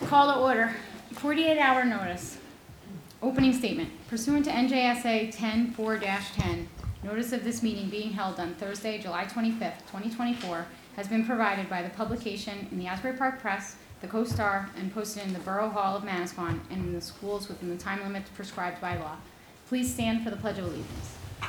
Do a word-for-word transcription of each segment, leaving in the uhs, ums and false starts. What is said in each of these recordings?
Call to order. forty-eight hour notice. Opening statement. Pursuant to N J S A ten four dash ten, notice of this meeting being held on Thursday, July twenty-fifth, twenty twenty-four, has been provided by the publication in the Asbury Park Press, the Co-Star, and posted in the Borough Hall of Manasquan and in the schools within the time limits prescribed by law. Please stand for the Pledge of Allegiance. I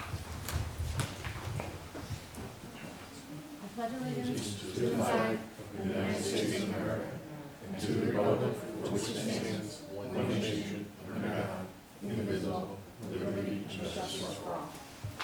pledge allegiance to the flag of the United States of America and to the republic for which it stands, one nation, under God, indivisible, with liberty and justice for all.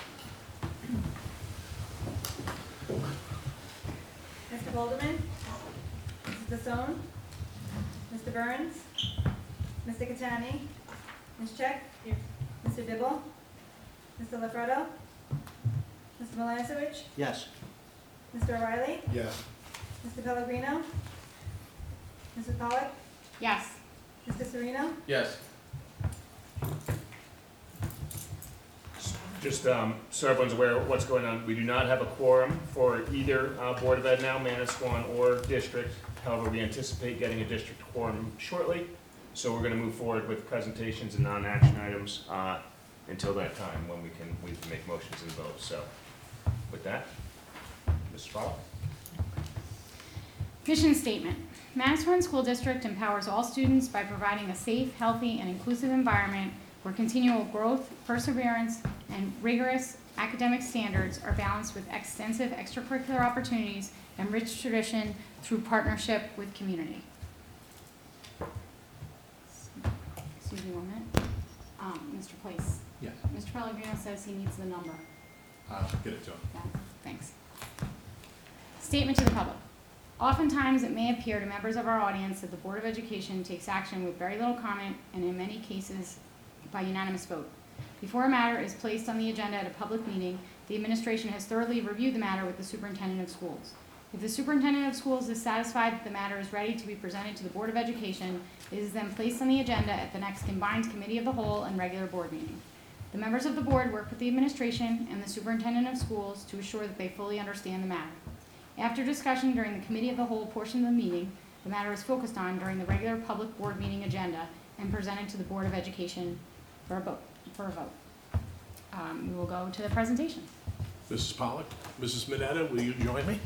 Mister Bolderman, Missus Dasone, Mister Burns, Mister Catani, Miz Check, Mister Dibble, Mister Lafredo, Mister Milansevich, Yes. Mister O'Reilly, Yes. Mister Pellegrino, Missus Pollak, Yes. Mister Sereno, Yes. Just um, so everyone's aware of what's going on, we do not have a quorum for either uh, Board of Ed now, Manasquan, or district. However, we anticipate getting a district quorum shortly, so we're going to move forward with presentations and non-action items uh, until that time when we can we can make motions and vote. So, with that, Mister Fowler. Mission statement. Manasquan School District empowers all students by providing a safe, healthy, and inclusive environment where continual growth, perseverance, and rigorous academic standards are balanced with extensive extracurricular opportunities and rich tradition through partnership with community. Excuse me one minute. Um, Mister Place. Yes. Mister Pellegrino says he needs the number. I'll get it to him. Yeah, thanks. Statement to the public. Oftentimes, it may appear to members of our audience that the Board of Education takes action with very little comment and in many cases by unanimous vote. Before a matter is placed on the agenda at a public meeting, the administration has thoroughly reviewed the matter with the superintendent of schools. If the superintendent of schools is satisfied that the matter is ready to be presented to the Board of Education, it is then placed on the agenda at the next combined committee of the whole and regular board meeting. The members of the board work with the administration and the superintendent of schools to assure that they fully understand the matter. After discussion during the committee of the whole portion of the meeting, the matter is focused on during the regular public board meeting agenda and presented to the Board of Education for a vote. For a vote. Um, we will go to the presentation. Missus Pollak, Missus Mineta, will you join me?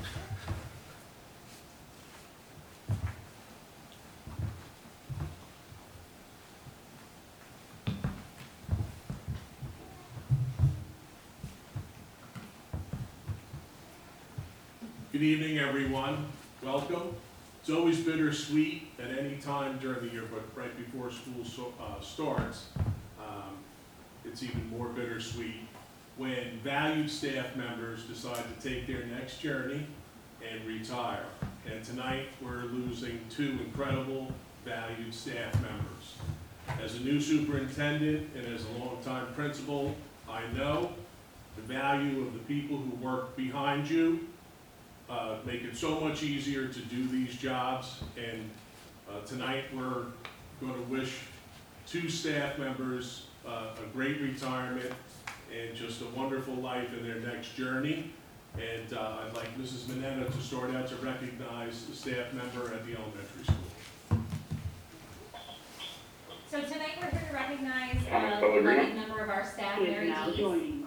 Good evening, everyone. Welcome. It's always bittersweet at any time during the year, but right before school so, uh, starts, um, it's even more bittersweet when valued staff members decide to take their next journey and retire. And tonight, we're losing two incredible valued staff members. As a new superintendent and as a longtime principal, I know the value of the people who work behind you, uh, make it so much easier to do these jobs. And uh, tonight, we're going to wish two staff members uh, a great retirement and just a wonderful life in their next journey. And uh, I'd like Missus Mineta to start out to recognize the staff member at the elementary school. So tonight we're here to recognize a beloved member of our staff, Mary Dees.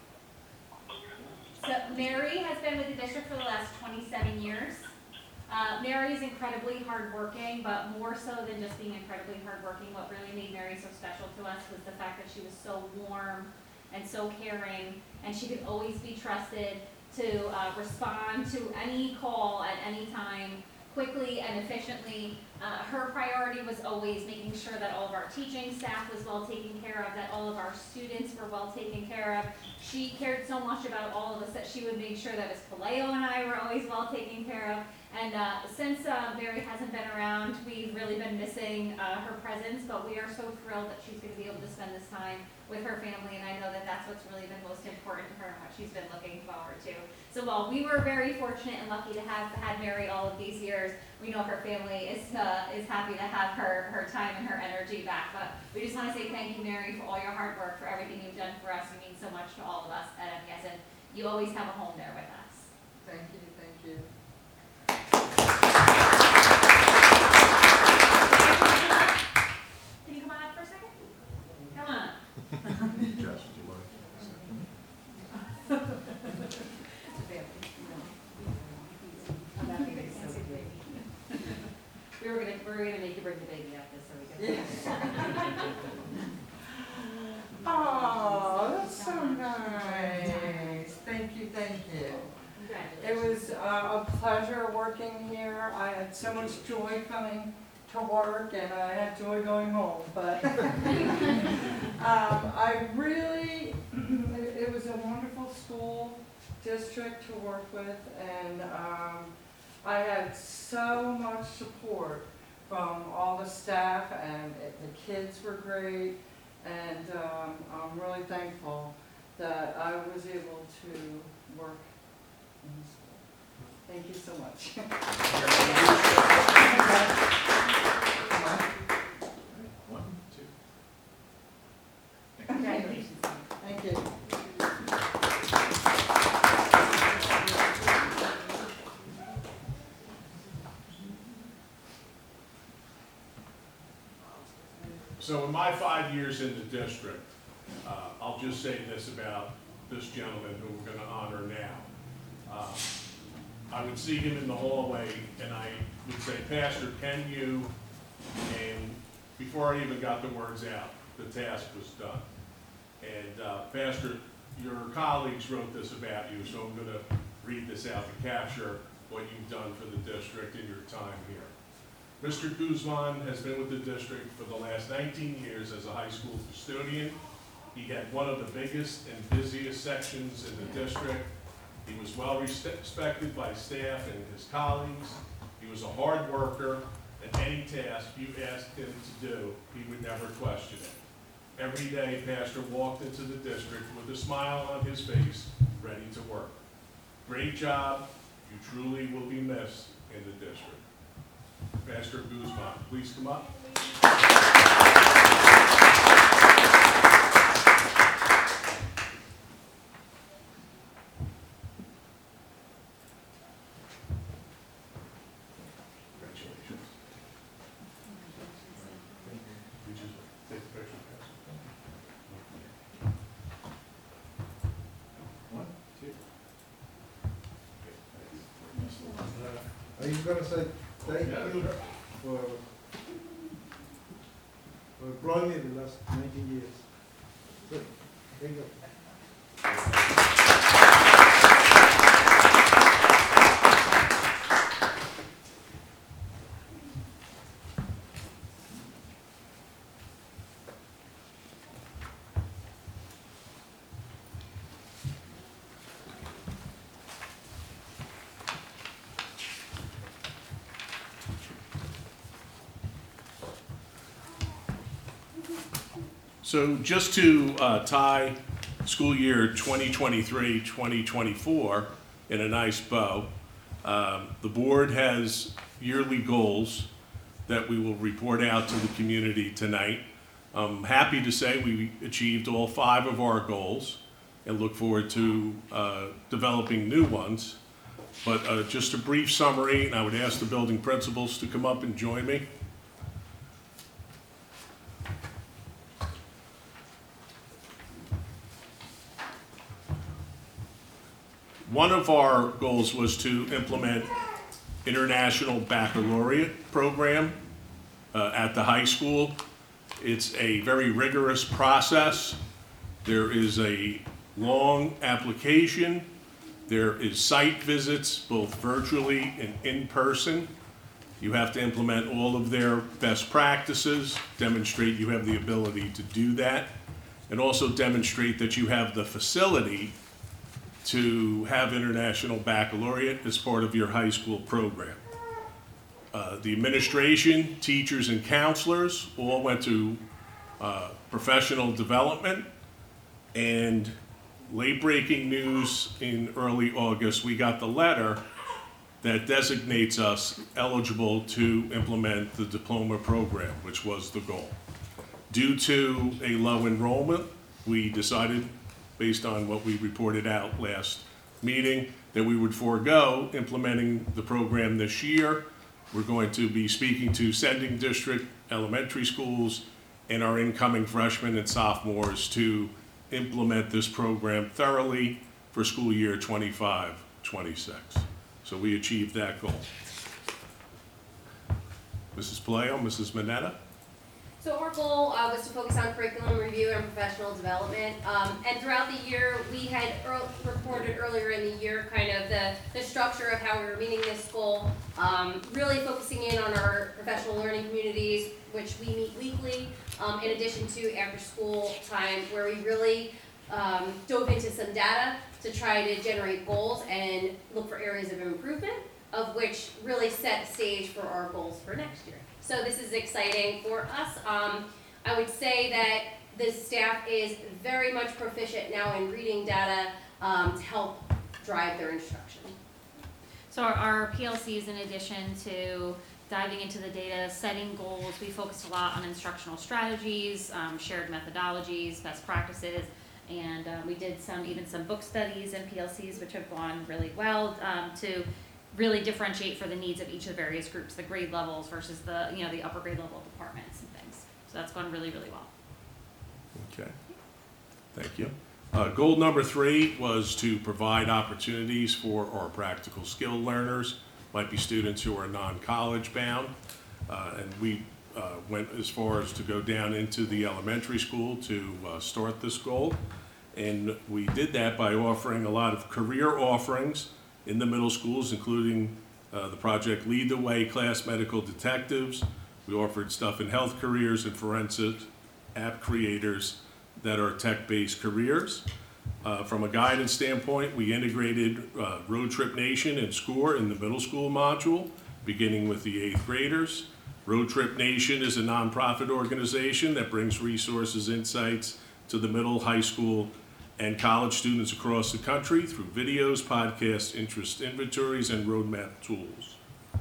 So Mary has been with the district for the last twenty-seven years. Uh, Mary is incredibly hardworking, but more so than just being incredibly hardworking, what really made Mary so special to us was the fact that she was so warm and so caring, and she could always be trusted to uh, respond to any call at any time quickly and efficiently. Uh, her priority was always making sure that all of our teaching staff was well taken care of, that all of our students were well taken care of. She cared so much about all of us that she would make sure that Miz Paleo and I were always well taken care of. And uh, since uh, Mary hasn't been around, we've really been missing uh, her presence, but we are so thrilled that she's going to be able to spend this time with her family, and I know that that's what's really been most important to her and what she's been looking forward to. So while we were very fortunate and lucky to have had Mary all of these years, we know her family is uh, is happy to have her, her time and her energy back. But we just want to say thank you, Mary, for all your hard work, for everything you've done for us. It means so much to all of us at M E S, and you always have a home there with us. Thank you, thank you. a pleasure working here. I had so much joy coming to work and I had joy going home, but um, I really, it, it was a wonderful school district to work with, and um, I had so much support from all the staff, and it, the kids were great, and um, I'm really thankful that I was able to work in the school. Thank you so much. One, two. Congratulations. Thank you. So in my five years in the district, uh, I'll just say this about this gentleman who we're gonna honor now. Uh, I would see him in the hallway and I would say, Pastor, can you, and before I even got the words out, the task was done. And uh, Pastor, your colleagues wrote this about you, so I'm gonna read this out to capture what you've done for the district in your time here. Mister Guzman has been with the district for the last nineteen years as a high school custodian. He had one of the biggest and busiest sections in the district. He was well respected by staff and his colleagues. He was a hard worker, and any task you asked him to do, he would never question it. Every day, Pastor walked into the district with a smile on his face, ready to work. Great job. You truly will be missed in the district. Pastor Guzman, please come up. Congratulations. We just take a picture, Pastor. One, two. Are you gonna say thank Yeah, you sure. for, for employing me the last nineteen years? Good. There you go. So just to uh, tie school year twenty twenty-three twenty twenty-four in a nice bow, um, the board has yearly goals that we will report out to the community tonight. I'm happy to say we achieved all five of our goals and look forward to uh, developing new ones. But uh, just a brief summary, and I would ask the building principals to come up and join me. One of our goals was to implement International Baccalaureate program uh, at the high school. It's a very rigorous process. There is a long application. There is site visits, both virtually and in person. You have to implement all of their best practices, demonstrate you have the ability to do that, and also demonstrate that you have the facility to have International Baccalaureate as part of your high school program. Uh, the administration, teachers, and counselors all went to uh, professional development, and late-breaking news in early August, we got the letter that designates us eligible to implement the diploma program, which was the goal. Due to a low enrollment, we decided, based on what we reported out last meeting, that we would forego implementing the program this year. We're going to be speaking to sending district elementary schools and our incoming freshmen and sophomores to implement this program thoroughly for school year twenty-five twenty-six. So we achieved that goal. Missus Palayo, Missus Mineta? So our goal uh, was to focus on curriculum review and professional development. Um, and throughout the year, we had earl- reported earlier in the year kind of the, the structure of how we were meeting this goal, um, really focusing in on our professional learning communities, which we meet weekly, um, in addition to after school time, where we really um, dove into some data to try to generate goals and look for areas of improvement, of which really set the stage for our goals for next year. So this is exciting for us. Um, I would say that the staff is very much proficient now in reading data um, to help drive their instruction. So our, our P L Cs, in addition to diving into the data, setting goals, we focused a lot on instructional strategies, um, shared methodologies, best practices, and uh, we did some, even some book studies and P L Cs, which have gone really well um, to really differentiate for the needs of each of the various groups, the grade levels versus the, you know, the upper grade level departments and things. So that's gone really, really well. Okay, thank you. Uh, goal number three was to provide opportunities for our practical skill learners, might be students who are non-college bound. Uh, and we uh, went as far as to go down into the elementary school to uh, start this goal. And we did that by offering a lot of career offerings in the middle schools, including uh, the project Lead the Way Class Medical Detectives. We offered stuff in health careers and forensic app creators that are tech-based careers. Uh, from a guidance standpoint, we integrated uh, Road Trip Nation and SCORE in the middle school module, beginning with the eighth graders. Road Trip Nation is a nonprofit organization that brings resources, insights to the middle, high school, and college students across the country through videos, podcasts, interest inventories, and roadmap tools.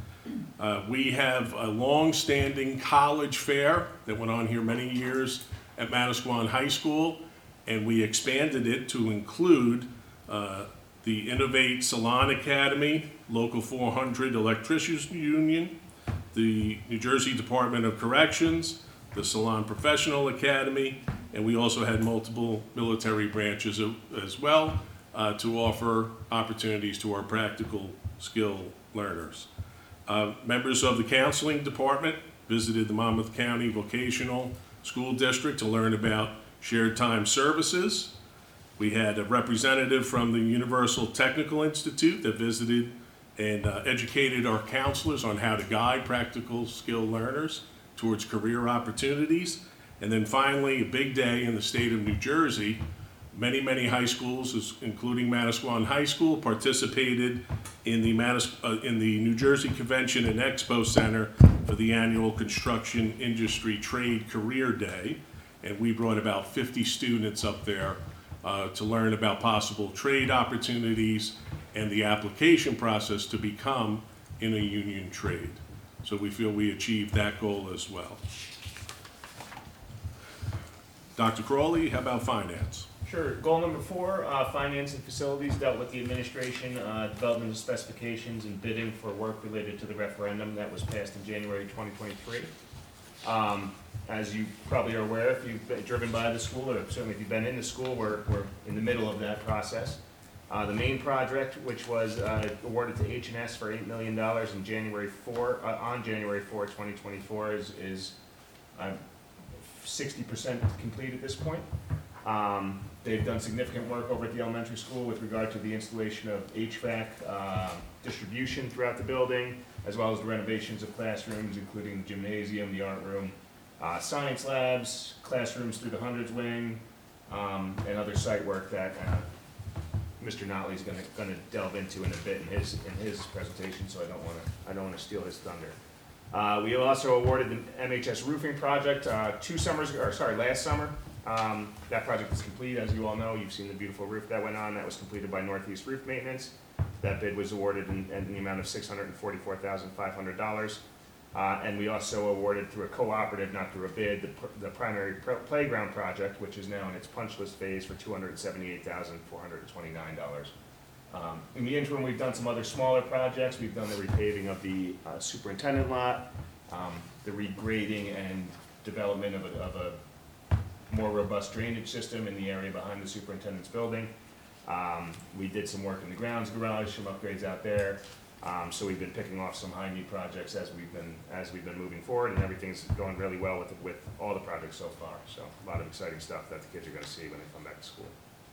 Uh, we have a long-standing college fair that went on here many years at Manasquan High School, and we expanded it to include uh, the Innovate Salon Academy, Local four hundred Electricians Union, the New Jersey Department of Corrections, the Salon Professional Academy, and we also had multiple military branches as well uh, to offer opportunities to our practical skill learners. Uh, members of the counseling department visited the Monmouth County Vocational School District to learn about shared time services. We had a representative from the Universal Technical Institute that visited and uh, educated our counselors on how to guide practical skill learners towards career opportunities. And then finally, a big day in the state of New Jersey. Many, many high schools, including Manasquan High School, participated in the, Manis- uh, in the New Jersey Convention and Expo Center for the annual Construction Industry Trade Career Day. And we brought about fifty students up there uh, to learn about possible trade opportunities and the application process to become in a union trade. So we feel we achieved that goal as well. Doctor Crawley, how about finance? Sure. Goal number four, uh, finance and facilities, dealt with the administration, uh, development of specifications and bidding for work related to the referendum that was passed in January twenty twenty-three. Um, as you probably are aware, if you've been driven by the school, or certainly if you've been in the school, we're, we're in the middle of that process. Uh, the main project, which was uh, awarded to H and S for eight million dollars in January fourth, uh, on January fourth, twenty twenty-four, is, is uh, sixty percent complete at this point. Um, they've done significant work over at the elementary school with regard to the installation of H V A C uh, distribution throughout the building, as well as the renovations of classrooms, including the gymnasium, the art room, uh, science labs, classrooms through the hundreds wing, um, and other site work that uh, Mister Notley is going to going to delve into in a bit in his in his presentation. So I don't want to I don't want to steal his thunder. Uh, we also awarded the M H S roofing project uh, two summers ago, or sorry, last summer. Um, that project is complete, as you all know. You've seen the beautiful roof that went on. That was completed by Northeast Roof Maintenance. That bid was awarded in, in the amount of six hundred forty-four thousand five hundred dollars. Uh, and we also awarded through a cooperative, not through a bid, the, pr the primary pr playground project, which is now in its punch list phase, for two hundred seventy-eight thousand four hundred twenty-nine dollars. Um, in the interim, we've done some other smaller projects. We've done the repaving of the uh, superintendent lot, um, the regrading and development of a, of a more robust drainage system in the area behind the superintendent's building. Um, we did some work in the grounds garage, some upgrades out there. Um, so we've been picking off some high need projects as we've been, as we've been moving forward, and everything's going really well with, with all the projects so far. So a lot of exciting stuff that the kids are gonna see when they come back to school.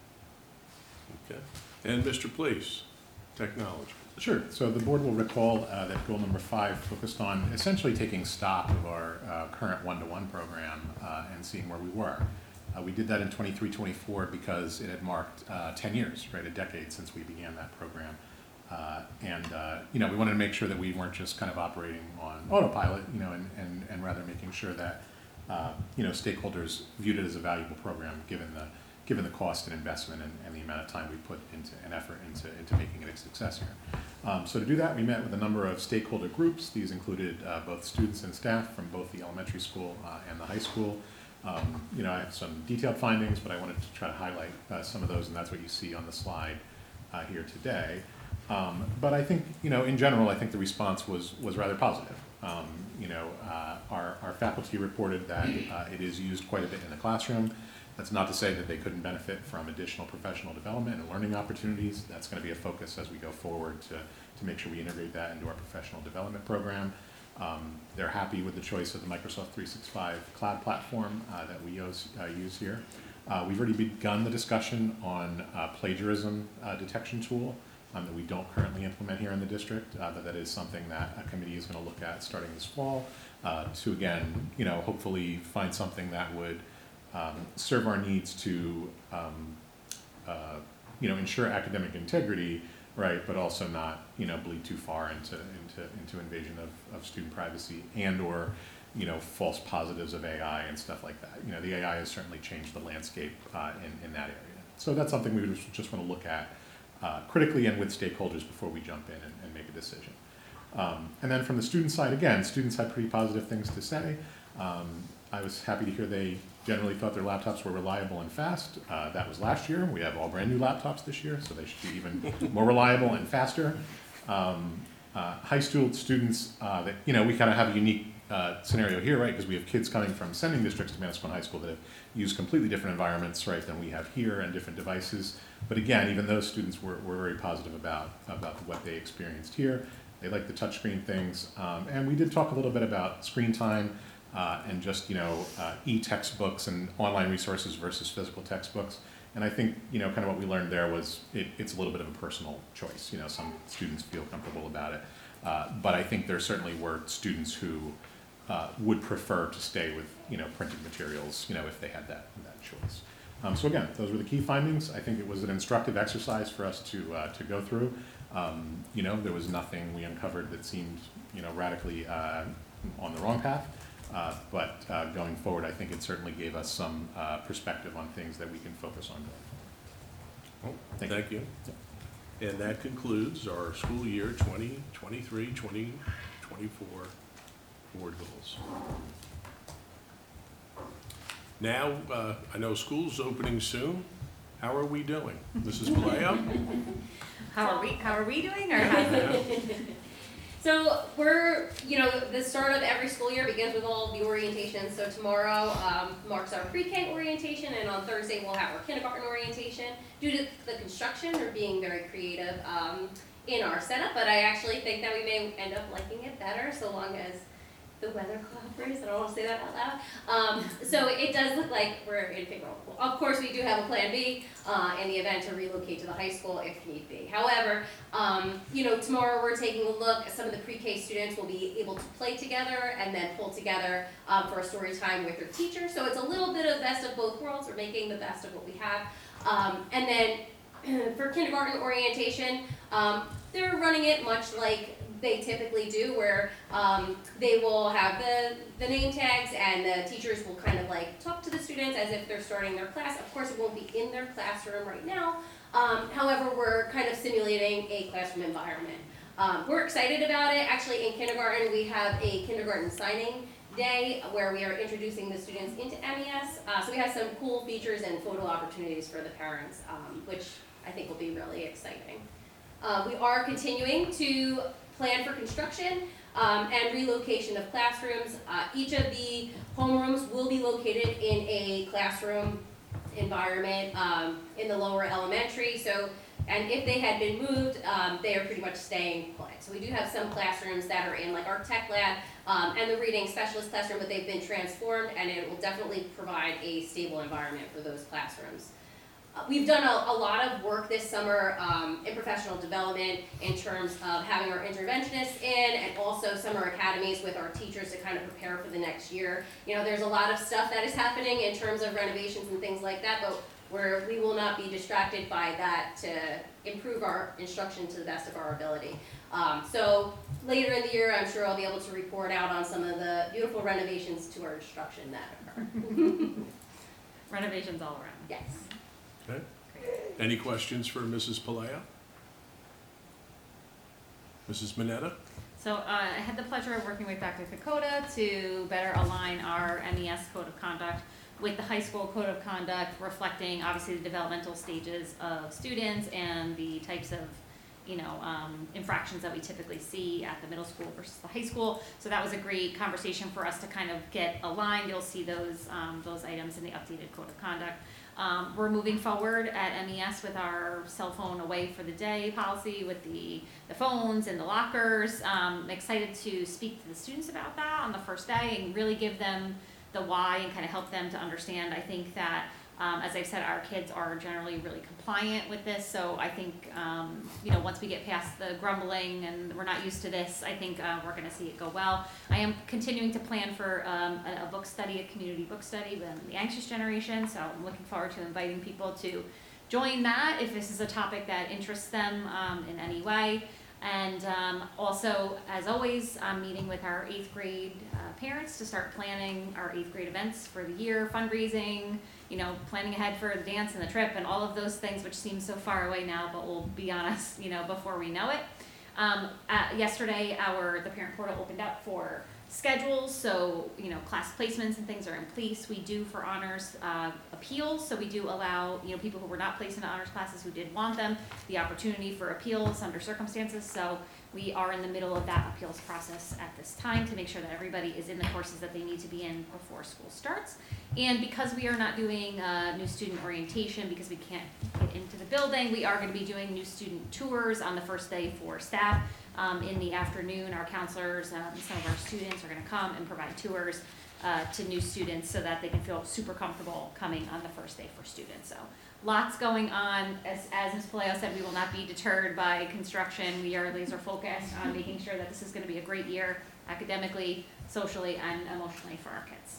Okay. And Mister Place, technology. Sure. So the board will recall uh, that goal number five focused on essentially taking stock of our uh, current one-to-one program uh, and seeing where we were. Uh, we did that in twenty-three twenty-four because it had marked uh, ten years, right, a decade since we began that program. Uh, and, uh, you know, we wanted to make sure that we weren't just kind of operating on autopilot, you know, and, and, and rather making sure that, uh, you know, stakeholders viewed it as a valuable program given the, given the cost and investment and, and the amount of time we put into an effort into, into making it a success here. Um, so to do that, we met with a number of stakeholder groups. These included uh, both students and staff from both the elementary school uh, and the high school. Um, you know, I have some detailed findings, but I wanted to try to highlight uh, some of those, and that's what you see on the slide uh, here today. Um, but I think, you know, in general, I think the response was, was rather positive. Um, you know, uh, our, our faculty reported that uh, it is used quite a bit in the classroom. That's not to say that they couldn't benefit from additional professional development and learning opportunities. That's going to be a focus as we go forward to, to make sure we integrate that into our professional development program. Um, they're happy with the choice of the Microsoft three sixty-five cloud platform uh, that we use, uh, use here. Uh, we've already begun the discussion on a plagiarism uh, detection tool um, that we don't currently implement here in the district, uh, but that is something that a committee is going to look at starting this fall uh, to, again, you know, hopefully find something that would um, serve our needs to, um, uh, you know, ensure academic integrity, right, but also not, you know, bleed too far into into into invasion of, of student privacy and or, you know, false positives of A I and stuff like that. You know, the A I has certainly changed the landscape uh, in in that area. So that's something we would just want to look at uh, critically and with stakeholders before we jump in and, and make a decision. Um, and then from the student side, again, students had pretty positive things to say. Um, I was happy to hear they generally thought their laptops were reliable and fast. Uh, that was last year. We have all brand new laptops this year, so they should be even more reliable and faster. Um, uh, high school students, uh, that, you know, we kind of have a unique uh, scenario here, right? Because we have kids coming from sending districts to Manasquan High School that have used completely different environments, right, than we have here and different devices. But again, even those students were, were very positive about, about what they experienced here. They like the touchscreen things. Um, and we did talk a little bit about screen time. Uh, and just, you know, uh, e-textbooks and online resources versus physical textbooks. And I think, you know, kind of what we learned there was it, it's a little bit of a personal choice. You know, some students feel comfortable about it. Uh, but I think there certainly were students who uh, would prefer to stay with, you know, printed materials, you know, if they had that, that choice. Um, so again, those were the key findings. I think it was an instructive exercise for us to, uh, to go through. Um, you know, there was nothing we uncovered that seemed, you know, radically uh, on the wrong path. Uh, but uh, going forward, I think it certainly gave us some uh, perspective on things that we can focus on going forward. Oh, thank, Thank you. you. And that concludes our school year twenty twenty-three twenty twenty-four board goals. Now, uh, I know school's opening soon. How are we doing? Missus Vallejo? How are we, how are we doing, or how? So we're, you know, the start of every school year begins with all the orientation. So tomorrow um, marks our pre-K orientation, and on Thursday we'll have our kindergarten orientation. Due to the construction, we're being very creative um, in our setup, but I actually think that we may end up liking it better so long as the weather cooperates. I don't want to say that out loud. Um, so it does look like we're in favorable. Of course, we do have a plan B uh, in the event to relocate to the high school if need be. However, um, you know, tomorrow we're taking a look. Some of the pre-K students will be able to play together and then pull together um, for a story time with their teacher. So it's a little bit of best of both worlds. We're making the best of what we have. Um, and then for kindergarten orientation, um, they're running it much like they typically do, where um, they will have the, the name tags and the teachers will kind of like talk to the students as if they're starting their class. Of course, it won't be in their classroom right now. Um, however, we're kind of simulating a classroom environment. Um, we're excited about it. Actually, in kindergarten, we have a kindergarten signing day where we are introducing the students into M E S. Uh, so we have some cool features and photo opportunities for the parents, um, which I think will be really exciting. Uh, we are continuing to plan for construction um, and relocation of classrooms. Uh, each of the homerooms will be located in a classroom environment um, in the lower elementary. So and if they had been moved, um, they are pretty much staying put. So we do have some classrooms that are in like our tech lab um, and the reading specialist classroom, but they've been transformed, and it will definitely provide a stable environment for those classrooms. Uh, we've done a, a lot of work this summer um, in professional development in terms of having our interventionists in, and also summer academies with our teachers to kind of prepare for the next year. You know, there's a lot of stuff that is happening in terms of renovations and things like that, but where we will not be distracted by that to improve our instruction to the best of our ability. Um, so later in the year, I'm sure I'll be able to report out on some of the beautiful renovations to our instruction that occur. Renovations all around. Yes. Okay. Any questions for Missus Palea? Missus Mineta? So uh, I had the pleasure of working with Doctor Kokoda to better align our M E S code of conduct with the high school code of conduct, reflecting obviously the developmental stages of students and the types of, you know, um, infractions that we typically see at the middle school versus the high school. So that was a great conversation for us to kind of get aligned. You'll see those um, those items in the updated code of conduct. Um, we're moving forward at M E S with our cell phone away for the day policy with the, the phones and the lockers. Um, I'm excited to speak to the students about that on the first day and really give them the why and kind of help them to understand. I think that, um, as I've said, our kids are generally really compliant with this. So I think, um, you know, once we get past the grumbling and we're not used to this, I think uh, we're going to see it go well. I am continuing to plan for um, a, a book study, a community book study with the anxious generation. So I'm looking forward to inviting people to join that if this is a topic that interests them um, in any way. And um, also, as always, I'm meeting with our eighth grade uh, parents to start planning our eighth grade events for the year, fundraising, you know, planning ahead for the dance and the trip and all of those things, which seem so far away now, but will be on us, you know, before we know it. Um, uh, yesterday, our the parent portal opened up for schedules, so, you know, class placements and things are in place. We do for honors uh, appeals, so we do allow, you know, people who were not placed into honors classes who did want them, the opportunity for appeals under circumstances. So we are in the middle of that appeals process at this time to make sure that everybody is in the courses that they need to be in before school starts. And because we are not doing uh, new student orientation because we can't get into the building, we are going to be doing new student tours on the first day for staff. Um, in the afternoon, our counselors um, and some of our students are going to come and provide tours uh, to new students so that they can feel super comfortable coming on the first day for students. So lots going on. As, as Miz Palaio said, we will not be deterred by construction. We are laser focused on making sure that this is going to be a great year academically, socially, and emotionally for our kids.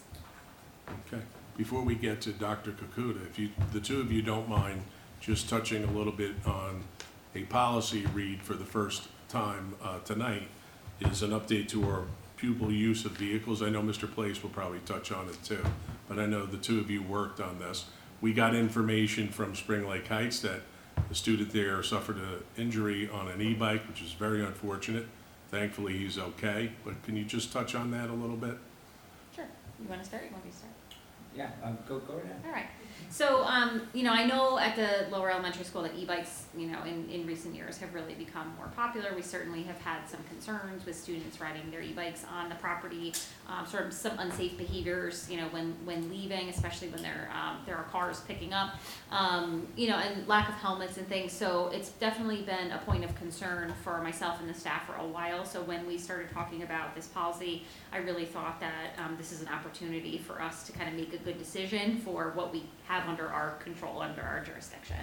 Okay. Before we get to Doctor Kokoda, if you, the two of you don't mind just touching a little bit on a policy read for the first time uh, tonight, is an update to our pupil use of vehicles. I know Mister Place will probably touch on it too, but I know the two of you worked on this. We got information from Spring Lake Heights that a student there suffered an injury on an e-bike, which is very unfortunate. Thankfully, he's okay, but can you just touch on that a little bit? Sure. You want to start? You want me to start? Yeah, um, go, go right ahead. All right. So, um, you know, I know at the lower elementary school that e-bikes, you know, in, in recent years have really become more popular. We certainly have had some concerns with students riding their e-bikes on the property, um, sort of some unsafe behaviors, you know, when, when leaving, especially when there, um, there are cars picking up, um, you know, and lack of helmets and things. So it's definitely been a point of concern for myself and the staff for a while. So when we started talking about this policy, I really thought that um, this is an opportunity for us to kind of make a good decision for what we have under our control, under our jurisdiction.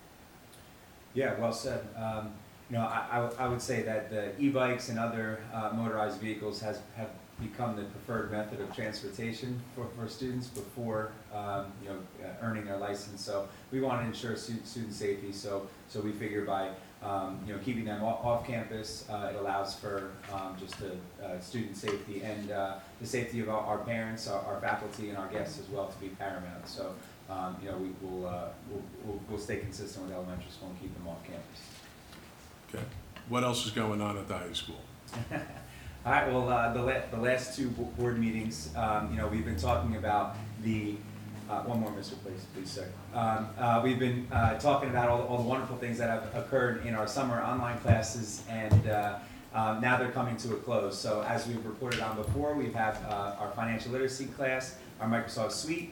Yeah, well said. Um, you know, I, I, w- I would say that the e-bikes and other uh, motorized vehicles has have become the preferred method of transportation for, for students before um, you know uh, earning their license. So we want to ensure student, student safety. So so we figure by um, you know keeping them off, off campus, uh, it allows for um, just the uh, student safety and uh, the safety of our, our parents, our, our faculty, and our guests as well to be paramount. So. Um, you know, we will uh, we'll, we'll, we'll stay consistent with elementary school and keep them off campus. Okay. What else is going on at the high school? All right. Well, uh, the la- the last two bo- board meetings, um, you know, we've been talking about the uh, one more, Mister Place, please, sir. Um, uh, we've been uh, talking about all, all the wonderful things that have occurred in our summer online classes, and uh, um, now they're coming to a close. So, as we've reported on before, we have uh, our financial literacy class, our Microsoft Suite,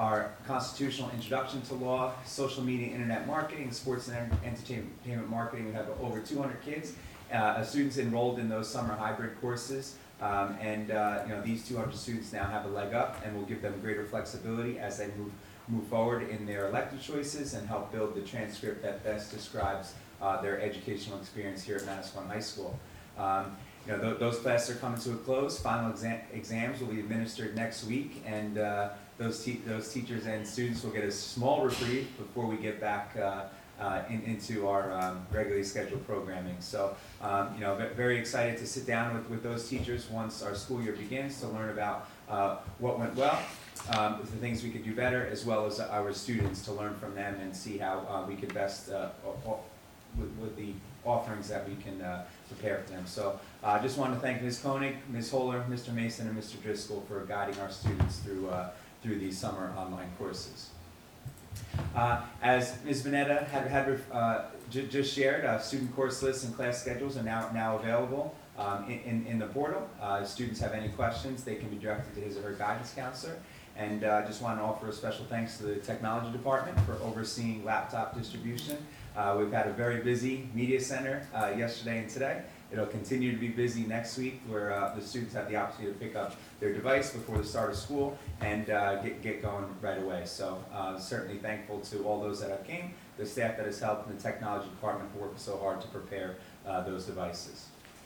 our constitutional introduction to law, social media, internet marketing, sports and enter- entertainment marketing. We have over two hundred kids, uh, students enrolled in those summer hybrid courses. Um, and uh, you know, these two hundred students now have a leg up, and will give them greater flexibility as they move move forward in their elective choices and help build the transcript that best describes uh, their educational experience here at Manasquan High School. Um, you know, th- those classes are coming to a close. Final exam- exams will be administered next week, and uh, those te- those teachers and students will get a small reprieve before we get back uh, uh, in, into our um, regularly scheduled programming. So, um, you know, v- very excited to sit down with, with those teachers once our school year begins to learn about uh, what went well, um, the things we could do better, as well as our students to learn from them and see how uh, we could best, uh, o- o- with, with the offerings that we can uh, prepare for them. So I uh, just want to thank Miz Koenig, Miz Holler, Mister Mason, and Mister Driscoll for guiding our students through, uh, through these summer online courses. Uh, as Miz Vanetta had, had uh, j- just shared, uh, student course lists and class schedules are now, now available um, in, in, in the portal. Uh, if students have any questions, they can be directed to his or her guidance counselor. And I uh, just want to offer a special thanks to the technology department for overseeing laptop distribution. Uh, we've had a very busy media center uh, yesterday and today. It'll continue to be busy next week, where uh, the students have the opportunity to pick up their device before the start of school and uh, get, get going right away. So uh, certainly thankful to all those that have came, the staff that has helped, and the technology department for working so hard to prepare uh, those devices.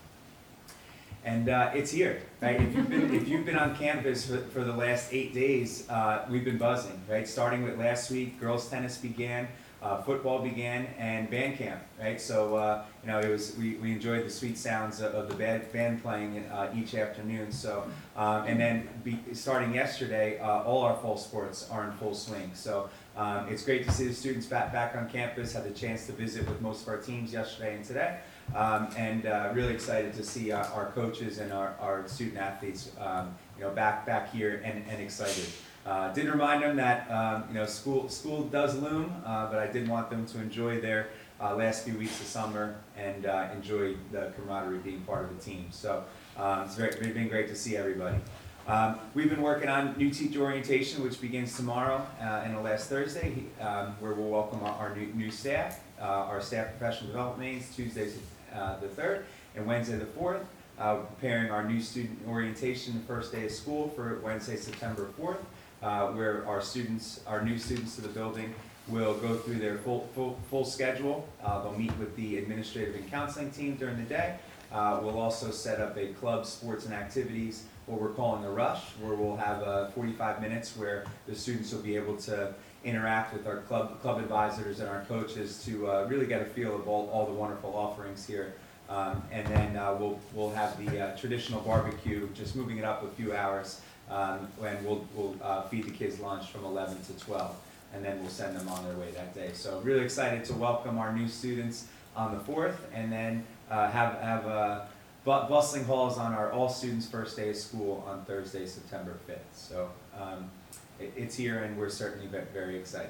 And uh, it's here, right? If you've been, if you've been on campus for, for the last eight days, uh, we've been buzzing, right? Starting with last week, girls tennis began, uh, football began, and band camp, right? So, uh, you know, it was, we, we enjoyed the sweet sounds of, of the band, band playing uh, each afternoon. So, um, and then be, starting yesterday, uh, all our fall sports are in full swing. So um, it's great to see the students back, back on campus, had the chance to visit with most of our teams yesterday and today. Um, and uh, really excited to see our, our coaches and our, our student athletes, um, you know, back back here and, and excited. Uh, did remind them that um, you know school school does loom, uh, but I did want them to enjoy their uh, last few weeks of summer and uh, enjoy the camaraderie being part of the team. So um, it's very, it's been great to see everybody. Um, we've been working on new teacher orientation, which begins tomorrow uh, and the last Thursday, um, where we'll welcome our, our new, new staff, uh, our staff professional development meetings, Tuesdays uh, the third and Wednesday the fourth. Uh, preparing our new student orientation the first day of school for Wednesday, September fourth, uh, where our students, our new students to the building, will go through their full full, full schedule. Uh, they'll meet with the administrative and counseling team during the day. Uh, we'll also set up a club, sports and activities, what we're calling the rush, where we'll have uh, forty-five minutes where the students will be able to interact with our club club advisors and our coaches to uh, really get a feel of all, all the wonderful offerings here. Um, and then uh, we'll we'll have the uh, traditional barbecue, just moving it up a few hours, um, and we'll we'll uh, feed the kids lunch from eleven to twelve, and then we'll send them on their way that day. So really excited to welcome our new students on the fourth, and then uh, have have uh, bu- bustling halls on our all students first day of school on Thursday, September fifth. So um, it, it's here, and we're certainly ve- very excited.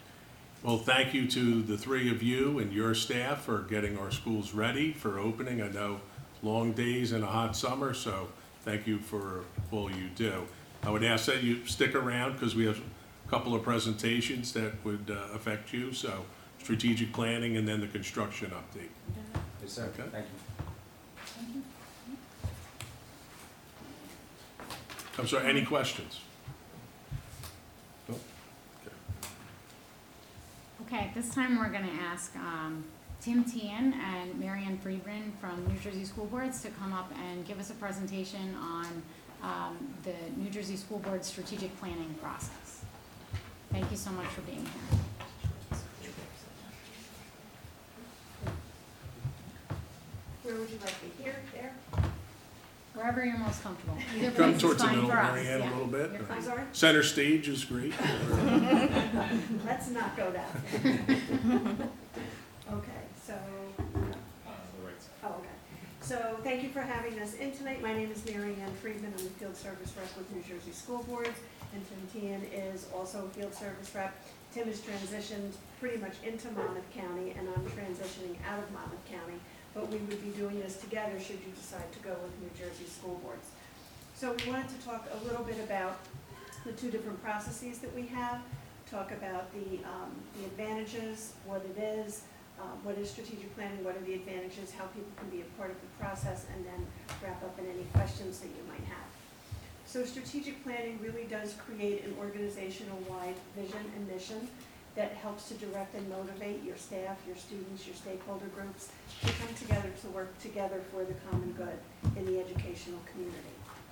Well, thank you to the three of you and your staff for getting our schools ready for opening. I know long days and a hot summer, so thank you for all you do. I would ask that you stick around because we have a couple of presentations that would uh, affect you. So strategic planning and then the construction update. Yes, sir. Okay. Thank you. I'm sorry, any questions? Okay, at this time, we're gonna ask um, Tim Tian and Marianne Friedman from New Jersey School Boards to come up and give us a presentation on um, the New Jersey School Board strategic planning process. Thank you so much for being here. Where would you like me? Here, there? Wherever you're most comfortable. Either Come place is towards the fine middle, for us. Marianne, a Yeah. little bit. You're I'm fine. sorry? Center stage is great. Let's not go that far. Okay, so, oh, okay. So thank you for having us in tonight. My name is Mary Ann Friedman. I'm the field service rep with New Jersey School Boards, and Tim Tian is also a field service rep. Tim has transitioned pretty much into Monmouth County, and I'm transitioning out of Monmouth County. But we would be doing this together should you decide to go with New Jersey School Boards. So we wanted to talk a little bit about the two different processes that we have, talk about the, um, the advantages, what it is, uh, what is strategic planning, what are the advantages, how people can be a part of the process, and then wrap up in any questions that you might have. So strategic planning really does create an organizational-wide vision and mission that helps to direct and motivate your staff, your students, your stakeholder groups to come together to work together for the common good in the educational community.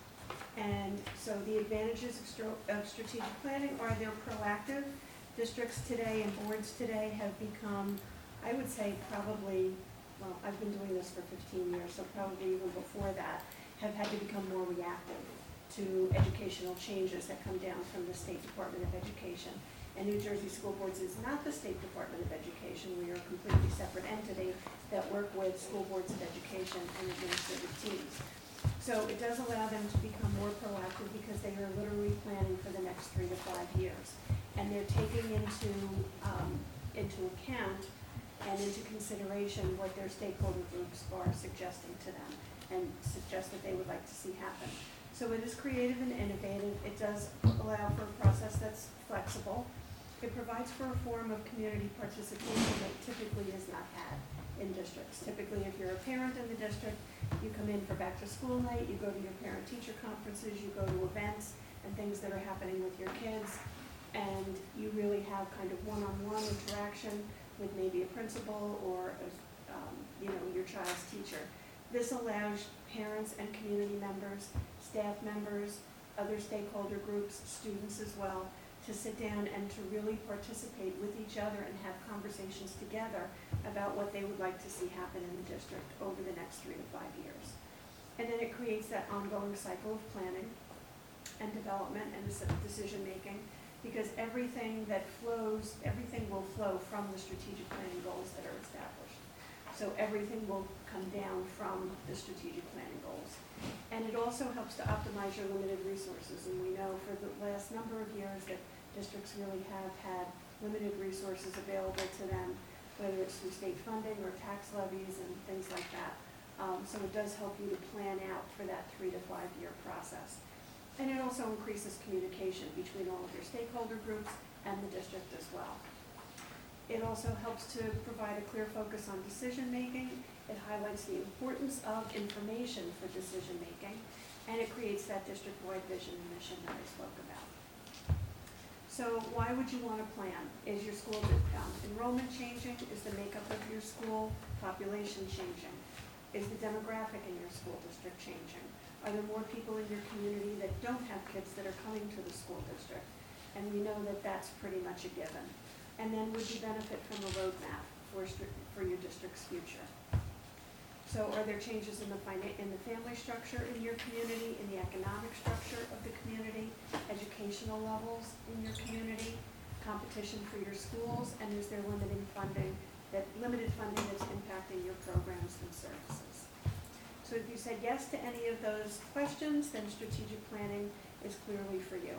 And so the advantages of, stro- of strategic planning are they're proactive. Districts today and boards today have become, I would say probably, well, I've been doing this for fifteen years, so probably even before that, have had to become more reactive to educational changes that come down from the State Department of Education. And New Jersey School Boards is not the State Department of Education. We are a completely separate entity that work with school boards of education and administrative teams. So it does allow them to become more proactive because they are literally planning for the next three to five years. And they're taking into, um, into account and into consideration what their stakeholder groups are suggesting to them and suggest that they would like to see happen. So it is creative and innovative. It does allow for a process that's flexible. It provides for a form of community participation that typically is not had in districts. Typically, if you're a parent in the district, you come in for back to school night, you go to your parent-teacher conferences, you go to events and things that are happening with your kids, and you really have kind of one-on-one interaction with maybe a principal or, a, um, you know, your child's teacher. This allows parents and community members, staff members, other stakeholder groups, students as well, to sit down and to really participate with each other and have conversations together about what they would like to see happen in the district over the next three to five years. And then it creates that ongoing cycle of planning and development and decision-making, because everything that flows, everything will flow from the strategic planning goals that are established. So everything will come down from the strategic planning goals. And it also helps to optimize your limited resources. And we know for the last number of years that districts really have had limited resources available to them, whether it's through state funding or tax levies and things like that. Um, so it does help you to plan out for that three to five year process. And it also increases communication between all of your stakeholder groups and the district as well. It also helps to provide a clear focus on decision making. It highlights the importance of information for decision making, and it creates that district-wide vision and mission that I spoke about. So why would you want to plan? Is your school um, enrollment changing? Is the makeup of your school population changing? Is the demographic in your school district changing? Are there more people in your community that don't have kids that are coming to the school district? And we know that that's pretty much a given. And then would you benefit from a roadmap for, for your district's future? So are there changes in the, in the family structure in your community, in the economic structure of the community, educational levels in your community, competition for your schools, and is there limiting funding, that limited funding that's impacting your programs and services? So if you said yes to any of those questions, then strategic planning is clearly for you.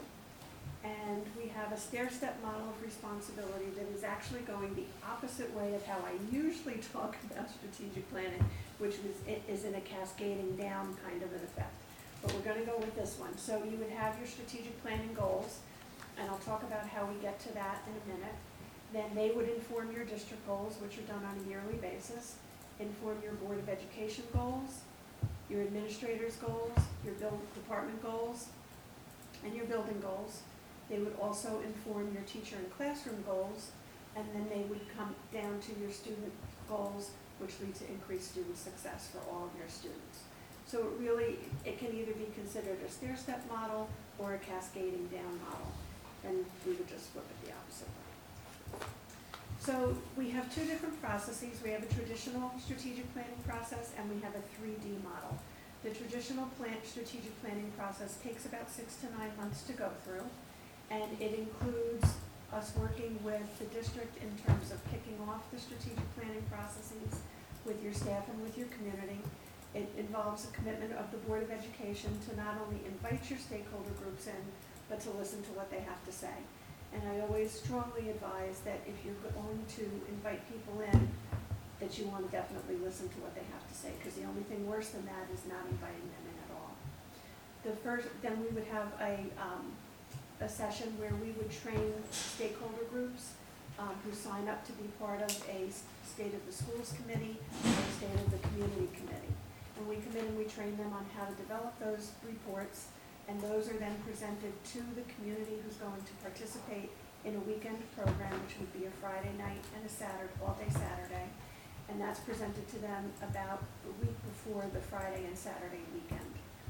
And we have a stair-step model of responsibility that is actually going the opposite way of how I usually talk about strategic planning, which was, it is in a cascading down kind of an effect. But we're going to go with this one. So you would have your strategic planning goals, and I'll talk about how we get to that in a minute. Then they would inform your district goals, which are done on a yearly basis, inform your Board of Education goals, your administrators' goals, your build department goals, and your building goals. They would also inform your teacher and classroom goals, and then they would come down to your student goals, which lead to increased student success for all of your students. So it really, it can either be considered a stair-step model or a cascading down model, and we would just flip it the opposite way. So we have two different processes. We have a traditional strategic planning process, and we have a three D model. The traditional plan, strategic planning process takes about six to nine months to go through. And it includes us working with the district in terms of kicking off the strategic planning processes with your staff and with your community. It involves a commitment of the Board of Education to not only invite your stakeholder groups in, but to listen to what they have to say. And I always strongly advise that if you're going to invite people in, that you want to definitely listen to what they have to say, because the only thing worse than that is not inviting them in at all. The first, then we would have a, um, a session where we would train stakeholder groups um, who sign up to be part of a s- State of the Schools Committee or a State of the Community Committee. And we come in and we train them on how to develop those reports, and those are then presented to the community who's going to participate in a weekend program, which would be a Friday night and a Saturday, all-day Saturday. And that's presented to them about a week before the Friday and Saturday weekend.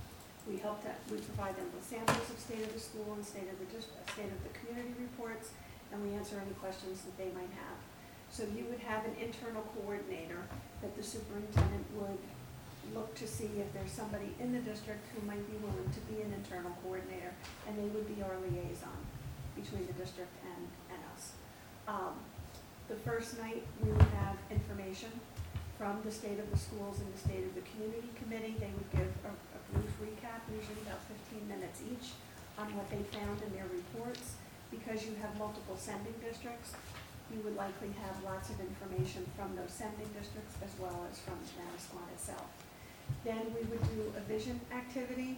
We help that, we provide them with samples of State of the School and State of the, dis- uh, State of the Community reports, and we answer any questions that they might have. So you would have an internal coordinator that the superintendent would look to see if there's somebody in the district who might be willing to be an internal coordinator, and they would be our liaison between the district and, and us. Um, the first night, we would have information from the State of the Schools and the State of the Community Committee. They would give a, a brief recap, usually about fifteen minutes each, on what they found in their reports. Because you have multiple sending districts, you would likely have lots of information from those sending districts as well as from Manasquan itself. Then we would do a vision activity,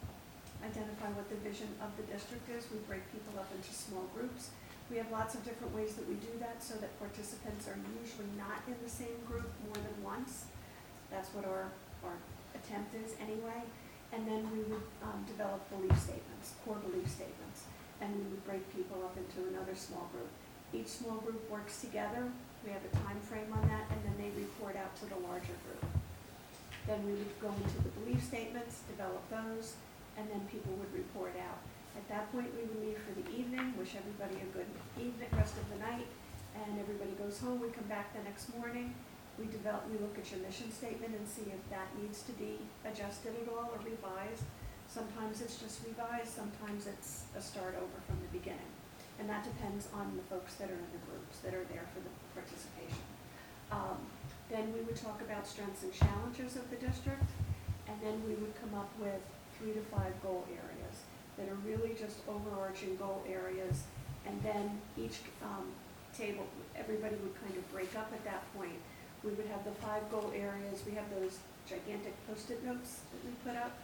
identify what the vision of the district is. We break people up into small groups. We have lots of different ways that we do that so that participants are usually not in the same group more than once. That's what our, our attempt is anyway. And then we would um, develop belief statements, core belief statements, and we would break people up into another small group. Each small group works together. We have a time frame on that, and then they report out to the larger group. Then we would go into the belief statements, develop those, and then people would report out. At that point, we would leave for the evening, wish everybody a good evening, rest of the night, and everybody goes home. We come back the next morning. We develop, we look at your mission statement and see if that needs to be adjusted at all or revised. Sometimes it's just revised, sometimes it's a start over from the beginning. And that depends on the folks that are in the groups that are there for the participation. Um, then we would talk about strengths and challenges of the district, and then we would come up with three to five goal areas that are really just overarching goal areas. And then each um, table, everybody would kind of break up at that point. We would have the five goal areas. We have those gigantic Post-it notes that we put up.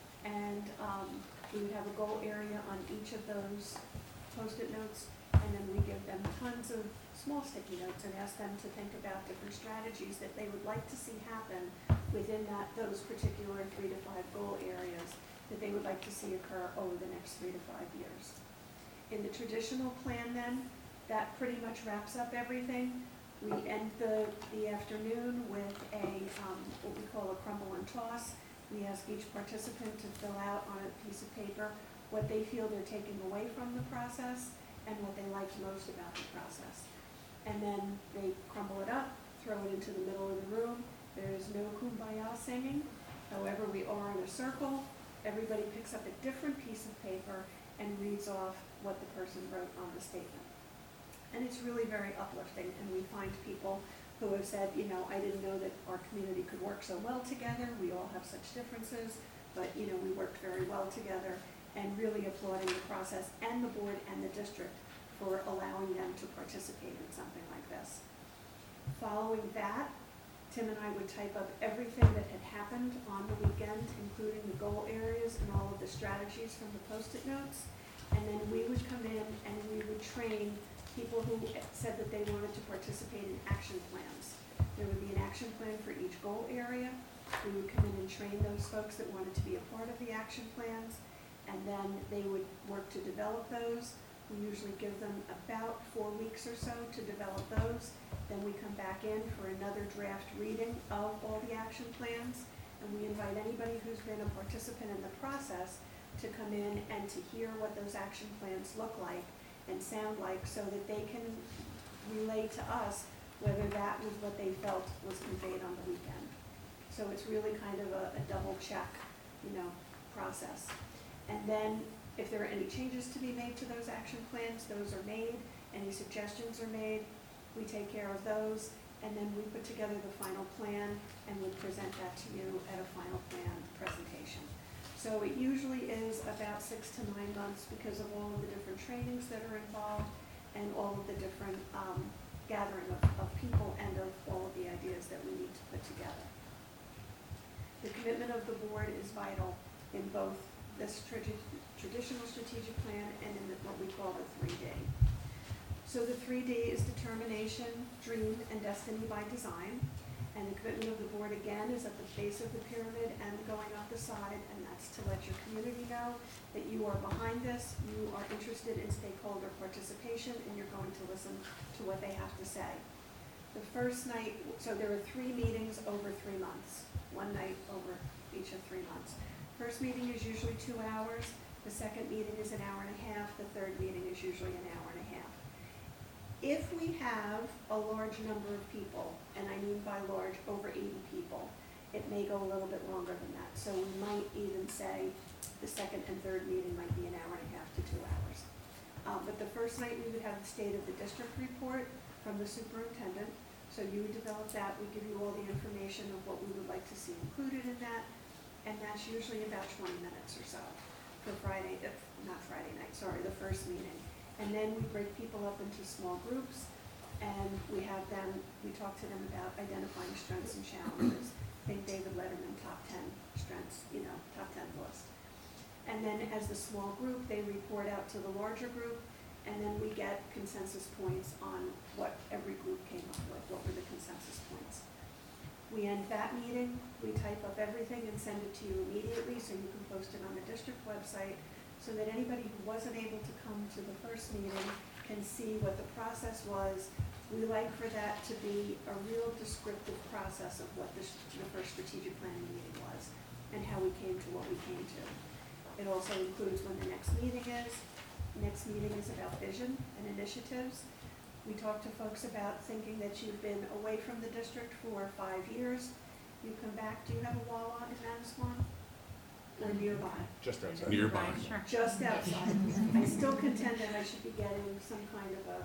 And um, we would have a goal area on each of those Post-it notes, and then we give them tons of small sticky notes and ask them to think about different strategies that they would like to see happen within that those particular three to five goal areas that they would like to see occur over the next three to five years. In the traditional plan then, that pretty much wraps up everything. We end the, the afternoon with a um, what we call a crumble and toss. We ask each participant to fill out on a piece of paper what they feel they're taking away from the process and what they liked most about the process. And then they crumble it up, throw it into the middle of the room. There is no kumbaya singing. However, we are in a circle. Everybody picks up a different piece of paper and reads off what the person wrote on the statement. And it's really very uplifting, and we find people who have said, you know, I didn't know that our community could work so well together. We all have such differences, but, you know, we worked very well together, and really applauding the process and the board and the district for allowing them to participate in something like this. Following that, Tim and I would type up everything that had happened on the weekend, including the goal areas and all of the strategies from the Post-it notes. And then we would come in and we would train people who said that they wanted to participate in action plans. There would be an action plan for each goal area. We would come in and train those folks that wanted to be a part of the action plans, and then they would work to develop those. We usually give them about four weeks or so to develop those. Then we come back in for another draft reading of all the action plans, and we invite anybody who's been a participant in the process to come in and to hear what those action plans look like and sound like, so that they can relay to us whether that was what they felt was conveyed on the weekend. So it's really kind of a, a double check, you know, process. And then if there are any changes to be made to those action plans, those are made. Any suggestions are made, we take care of those, and then we put together the final plan and we present that to you at a final plan presentation. So it usually is about six to nine months because of all of the different trainings that are involved and all of the different um, gathering of, of people and of all of the ideas that we need to put together. The commitment of the board is vital in both this tra traditional strategic plan, and in the, what we call the three D. So the three D is determination, dream, and destiny by design. And the commitment of the board, again, is at the base of the pyramid and going up the side, and that's to let your community know that you are behind this, you are interested in stakeholder participation, and you're going to listen to what they have to say. The first night, so there are three meetings over three months, one night over each of three months. First meeting is usually two hours, the second meeting is an hour and a half, the third meeting is usually an hour and a half. If we have a large number of people, and I mean by large, over eighty people, it may go a little bit longer than that. So we might even say the second and third meeting might be an hour and a half to two hours. Uh, but the first night we would have the state of the district report from the superintendent. So you would develop that, we give you all the information of what we would like to see included in that, and that's usually about twenty minutes or so for Friday, if, not Friday night, sorry, the first meeting. And then we break people up into small groups, and we have them, we talk to them about identifying strengths and challenges. Think David Letterman, top ten strengths, you know, top ten list. And then as the small group, they report out to the larger group, and then we get consensus points on what every group came up with, what were the consensus points. We end that meeting, we type up everything and send it to you immediately, so you can post it on the district website, so that anybody who wasn't able to come to the first meeting can see what the process was. We like for that to be a real descriptive process of what the, the first strategic planning meeting was and how we came to what we came to. It also includes when the next meeting is. Next meeting is about vision and initiatives. We talk to folks about thinking that you've been away from the district for five years. You come back, do you have a Wawa in Manasquan? Or nearby? Just outside. Nearby. Sure. Just outside. I still contend that I should be getting some kind of a,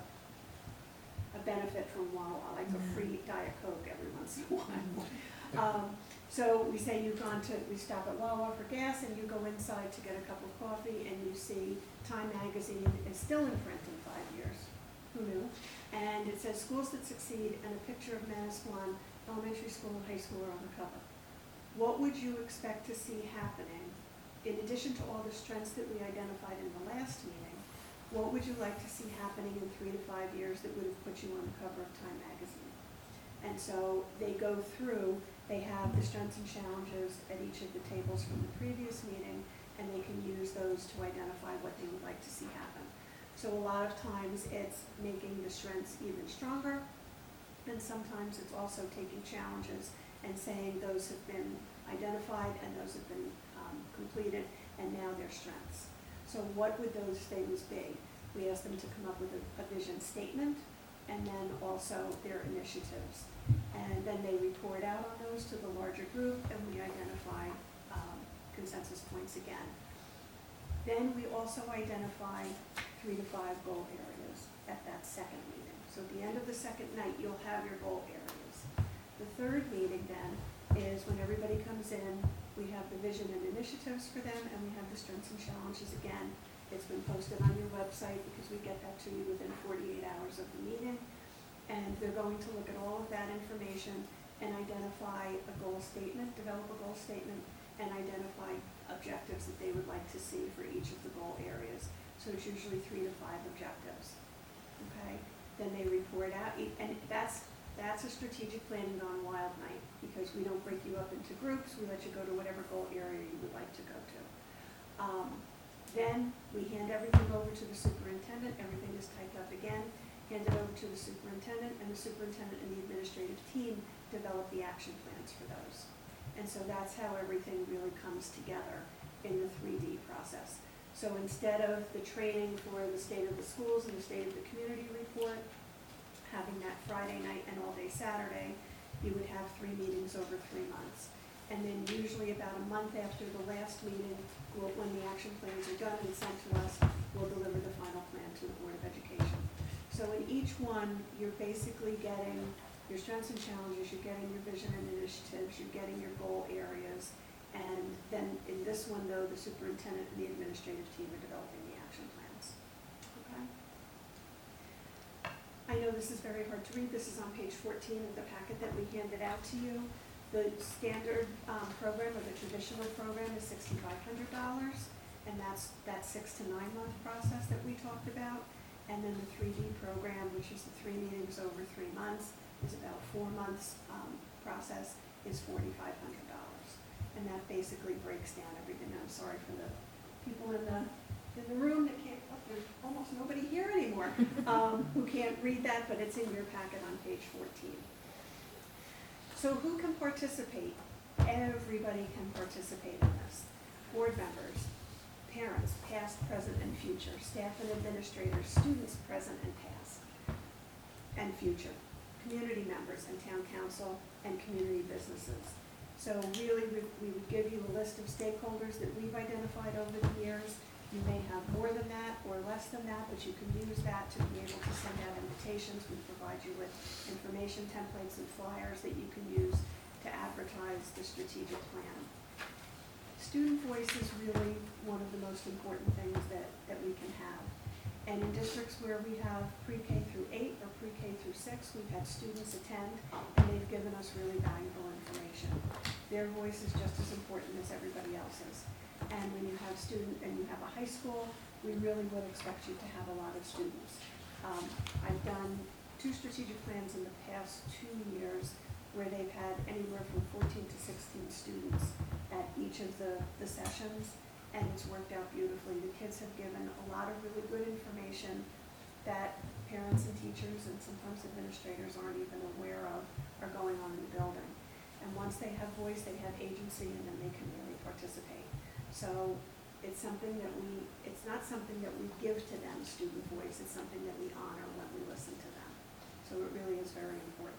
a benefit from Wawa, like a free Diet Coke every once in a while. Um, so we say you've gone to, we stop at Wawa for gas, and you go inside to get a cup of coffee, and you see Time Magazine is still in print in five years. Who knew? And it says schools that succeed, and a picture of Manasquan Elementary School and high school are on the cover. What would you expect to see happening, in addition to all the strengths that we identified in the last meeting? What would you like to see happening in three to five years that would have put you on the cover of Time Magazine? And so they go through, they have the strengths and challenges at each of the tables from the previous meeting, and they can use those to identify what they would like to see happen. So a lot of times it's making the strengths even stronger, and sometimes it's also taking challenges and saying those have been identified and those have been um, completed, and now they're strengths. So what would those things be? We ask them to come up with a, a vision statement, and then also their initiatives. And then they report out on those to the larger group, and we identify um, consensus points again. Then we also identify three to five goal areas at that second meeting. So at the end of the second night, you'll have your goal areas. The third meeting then is when everybody comes in, we have the vision and initiatives for them, and we have the strengths and challenges again. It's been posted on your website because we get that to you within forty-eight hours of the meeting. And they're going to look at all of that information and identify a goal statement, develop a goal statement, and identify objectives that they would like to see for each of the goal areas. So it's usually three to five objectives, okay? Then they report out, and that's, that's a strategic planning gone wild night, because we don't break you up into groups, we let you go to whatever goal area you would like to go to. Um, then we hand everything over to the superintendent, everything is typed up again, hand it over to the superintendent, and the superintendent and the administrative team develop the action plans for those. And so that's how everything really comes together in the three D process. So instead of the training for the state of the schools and the state of the community report, having that Friday night and all day Saturday, you would have three meetings over three months. And then usually about a month after the last meeting, we'll, when the action plans are done and sent to us, we'll deliver the final plan to the Board of Education. So in each one, you're basically getting your strengths and challenges, you're getting your vision and initiatives, you're getting your goal areas, and then in this one though, the superintendent and the administrative team are developing the action plans. Okay? I know this is very hard to read. This is on page fourteen of the packet that we handed out to you. The standard um, program, or the traditional program, is six thousand five hundred dollars, and that's that six to nine month process that we talked about. And then the three D program, which is the three meetings over three months, is about four months um, process, is forty-five hundred dollars. And that basically breaks down everything. I'm sorry for the people in the in the room that can't, oh, there's almost nobody here anymore, um, who can't read that, but it's in your packet on page fourteen. So who can participate? Everybody can participate in this. Board members, parents, past, present, and future, staff and administrators, students present and past, and future, community members and town council, and community businesses. So really, we, we would give you a list of stakeholders that we've identified over the years. You may have more than that or less than that, but you can use that to be able to send out invitations. We provide you with information templates and flyers that you can use to advertise the strategic plan. Student voice is really one of the most important things that, that we can have. And in districts where we have pre-K through eight or pre-K through six, we've had students attend, and they've given us really valuable information. Their voice is just as important as everybody else's. And when you have student, and you have a high school, we really would expect you to have a lot of students. Um, I've done two strategic plans in the past two years where they've had anywhere from fourteen to sixteen students at each of the, the sessions, and it's worked out beautifully. The kids have given a lot of really good information that parents and teachers and sometimes administrators aren't even aware of are going on in the building. And once they have voice, they have agency, and then they can really participate. So it's something that we, it's not something that we give to them, student voice, it's something that we honor when we listen to them. So it really is very important.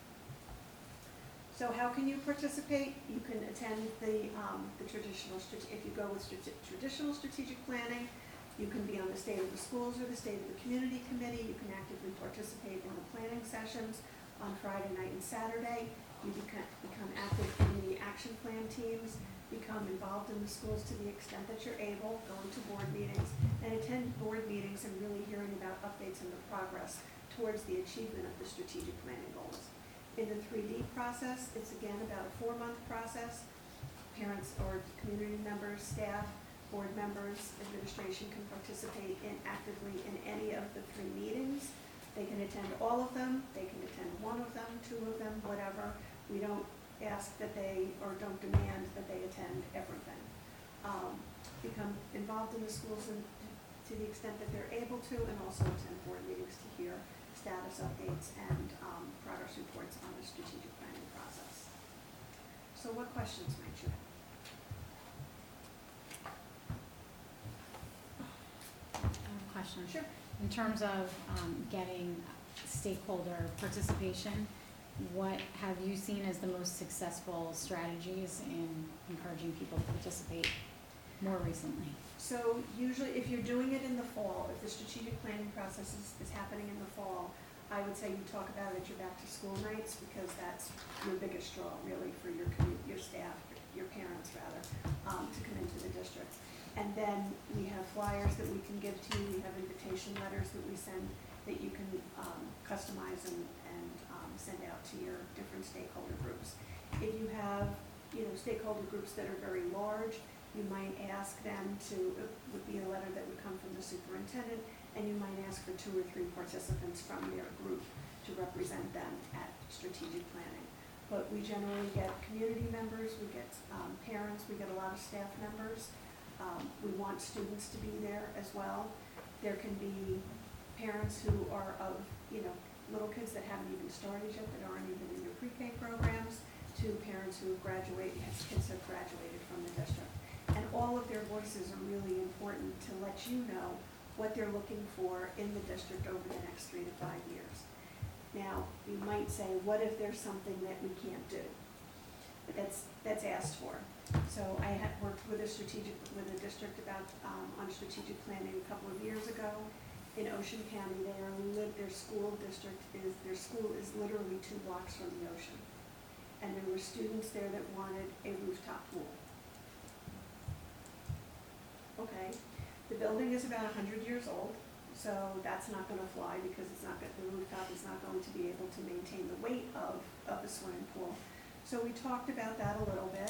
So how can you participate? You can attend the, um, the traditional, strate- if you go with strate- traditional strategic planning, you can be on the State of the Schools or the State of the Community Committee. You can actively participate in the planning sessions on Friday night and Saturday. You become, become active in the action plan teams, become involved in the schools to the extent that you're able, going to board meetings, and attend board meetings and really hearing about updates and the progress towards the achievement of the strategic planning goals. In the three D process, it's again about a four-month process. Parents or community members, staff, board members, administration can participate in actively in any of the three meetings. They can attend all of them, they can attend one of them, two of them, whatever. We don't ask that they, or don't demand that they attend everything. Um, become involved in the schools and to the extent that they're able to, and also attend board meetings to hear status updates and um, progress reports on the strategic planning process. So what questions might you have? I have a question. Sure. In terms of um, getting stakeholder participation, what have you seen as the most successful strategies in encouraging people to participate more recently? So usually if you're doing it in the fall, if the strategic planning process is, is happening in the fall, I would say you talk about it at your back to school nights, because that's your biggest draw really for your commu- your staff, your, your parents rather, um, to come into the district. And then we have flyers that we can give to you, we have invitation letters that we send that you can um, customize and, and um, send out to your different stakeholder groups. If you have, you know, stakeholder groups that are very large, you might ask them to, it would be a letter that would come from the superintendent, and you might ask for two or three participants from their group to represent them at strategic planning. But we generally get community members, we get um, parents, we get a lot of staff members. Um, we want students to be there as well. There can be parents who are of, you know, little kids that haven't even started yet, that aren't even in your pre-K programs, to parents who have graduated, kids have graduated from the district. And all of their voices are really important to let you know what they're looking for in the district over the next three to five years. Now, you might say, what if there's something that we can't do? But that's, that's asked for. So I had worked with a strategic, with a district about, um, on strategic planning a couple of years ago. In Ocean County, they are lit, their school district is, their school is literally two blocks from the ocean. And there were students there that wanted a rooftop pool. Okay, the building is about a hundred years old, so that's not gonna fly because it's not, the rooftop is not going to be able to maintain the weight of, of the swimming pool. So we talked about that a little bit,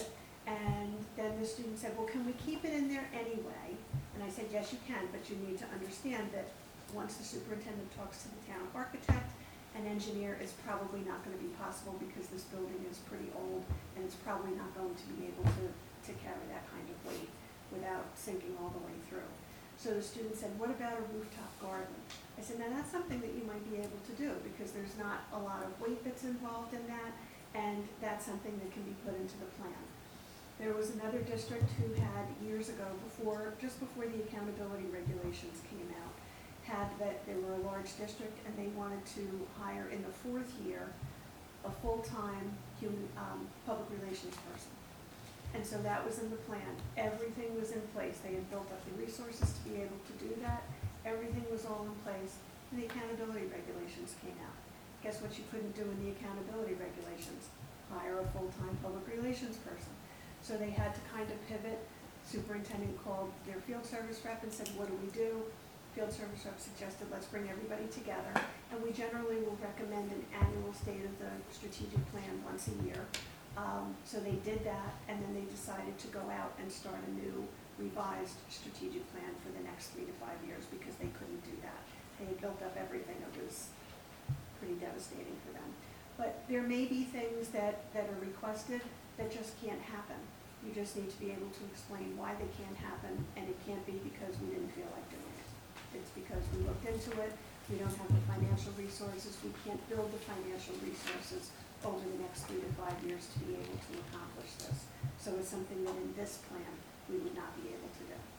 And then the student said, well, can we keep it in there anyway? And I said, yes, you can, but you need to understand that once the superintendent talks to the town architect, an engineer is probably not gonna be possible because this building is pretty old and it's probably not going to be able to, to carry that kind of weight without sinking all the way through. So the student said, what about a rooftop garden? I said, now that's something that you might be able to do because there's not a lot of weight that's involved in that, and that's something that can be put into the plan. There was another district who had years ago, before, just before the accountability regulations came out, had that they were a large district and they wanted to hire in the fourth year a full-time human, um, public relations person. And so that was in the plan. Everything was in place. They had built up the resources to be able to do that. Everything was all in place, and the accountability regulations came out. Guess what you couldn't do in the accountability regulations? Hire a full-time public relations person. So they had to kind of pivot. Superintendent called their field service rep and said, what do we do? Field service rep suggested, let's bring everybody together. And we generally will recommend an annual state of the strategic plan once a year. Um, so they did that, and then they decided to go out and start a new revised strategic plan for the next three to five years because they couldn't do that. They had built up everything. It was pretty devastating for them. But there may be things that, that are requested that just can't happen. You just need to be able to explain why they can't happen, and it can't be because we didn't feel like doing it. It's because we looked into it, we don't have the financial resources, we can't build the financial resources over the next three to five years to be able to accomplish this. So it's something that in this plan, we would not be able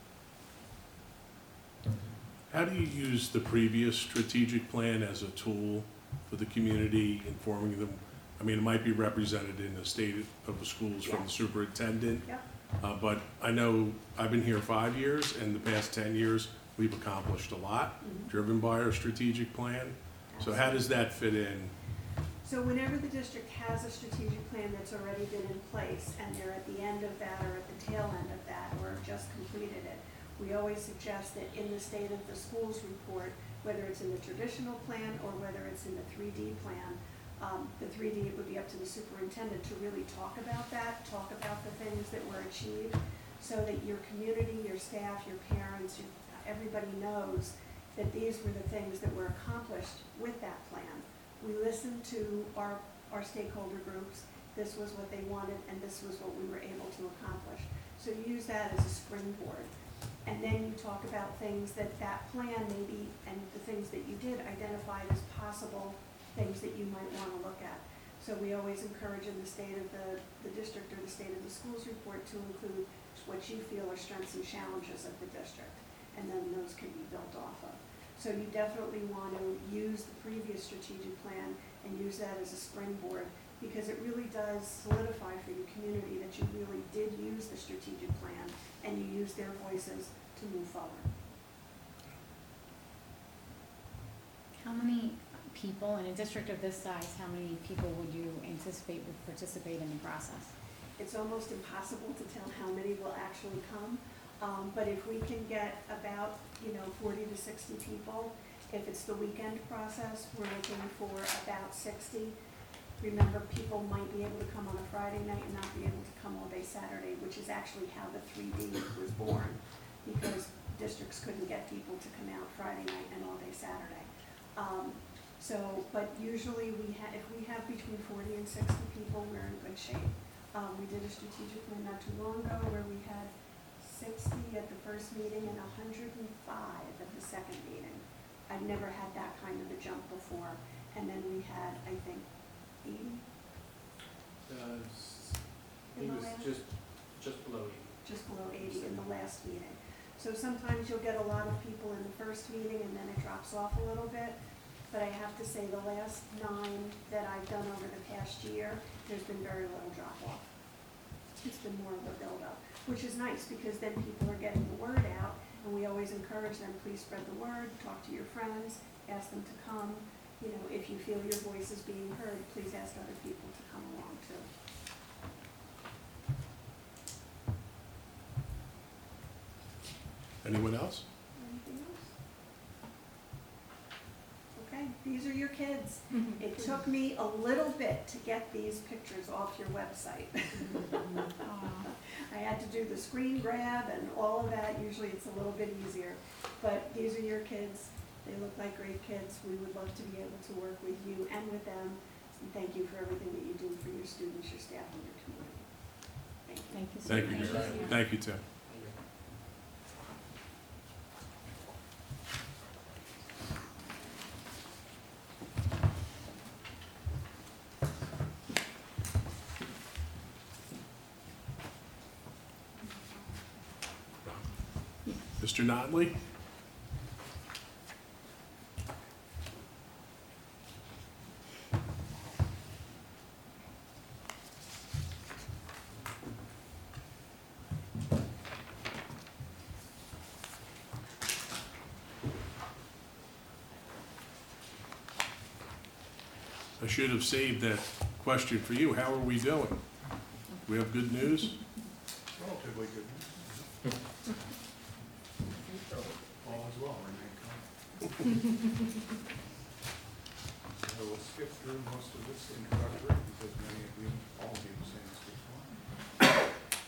to do. How do you use the previous strategic plan as a tool for the community, informing them? I mean, it might be represented in the state of the schools from the superintendent. Yep. Uh, but I know I've been here five years, and the past ten years, we've accomplished a lot, Mhm. driven by our strategic plan. So how does that fit in? So whenever the district has a strategic plan that's already been in place, and they're at the end of that or at the tail end of that, or have just completed it, we always suggest that in the state of the schools report, whether it's in the traditional plan or whether it's in the three D plan, um, the three D, it would be up to the superintendent to really talk about that, talk about the things that were achieved, so that your community, your staff, your parents, your, everybody knows that these were the things that were accomplished with that plan. We listened to our, our stakeholder groups. This was what they wanted, and this was what we were able to accomplish. So you use that as a springboard. And then you talk about things that that plan maybe, and the things that you did identified as possible things that you might want to look at. So we always encourage in the state of the, the district or the state of the schools report to include what you feel are strengths and challenges of the district, and then those can be built off of. So you definitely want to use the previous strategic plan and use that as a springboard, because it really does solidify for your community that you really did use the strategic plan and you used their voices to move forward. How many people in a district of this size, how many people would you anticipate would participate in the process? It's almost impossible to tell how many will actually come, um, but if we can get about, you know, forty to sixty people, if it's the weekend process, we're looking for about sixty. Remember, people might be able to come on a Friday night and not be able to come all day Saturday, which is actually how the three D was born, because districts couldn't get people to come out Friday night and all day Saturday. Um, so, but usually we ha if we have between forty and sixty people, we're in good shape. Um, we did a strategic plan not too long ago where we had sixty at the first meeting and one hundred five at the second meeting. I've never had that kind of a jump before. And then we had, I think, eighty Uh, in He the was last, just, just below eighty. just below eighty in the last meeting. So sometimes you'll get a lot of people in the first meeting and then it drops off a little bit. But I have to say the last nine that I've done over the past year, there's been very little drop off. It's been more of a build up, which is nice because then people are getting the word out, and we always encourage them, please spread the word, talk to your friends, ask them to come. You know, if you feel your voice is being heard, please ask other people to come along too. Anyone else? Anything else? Okay, these these are your kids. It took me a little bit to get these pictures off your website. I had to do the screen grab and all of that. Usually it's a little bit easier. But these are your kids. They look like great kids. We would love to be able to work with you and with them. And thank you for everything that you do for your students, your staff, and your community. Thank you. Thank you. Thank you, Mary. Thank you, Tim. Mister Notley? I should have saved that question for you. How are we doing? We have good news? Relatively good news. All is well, remain calm. So we'll skip through most of this introductory because many of you, all of you have seen this before.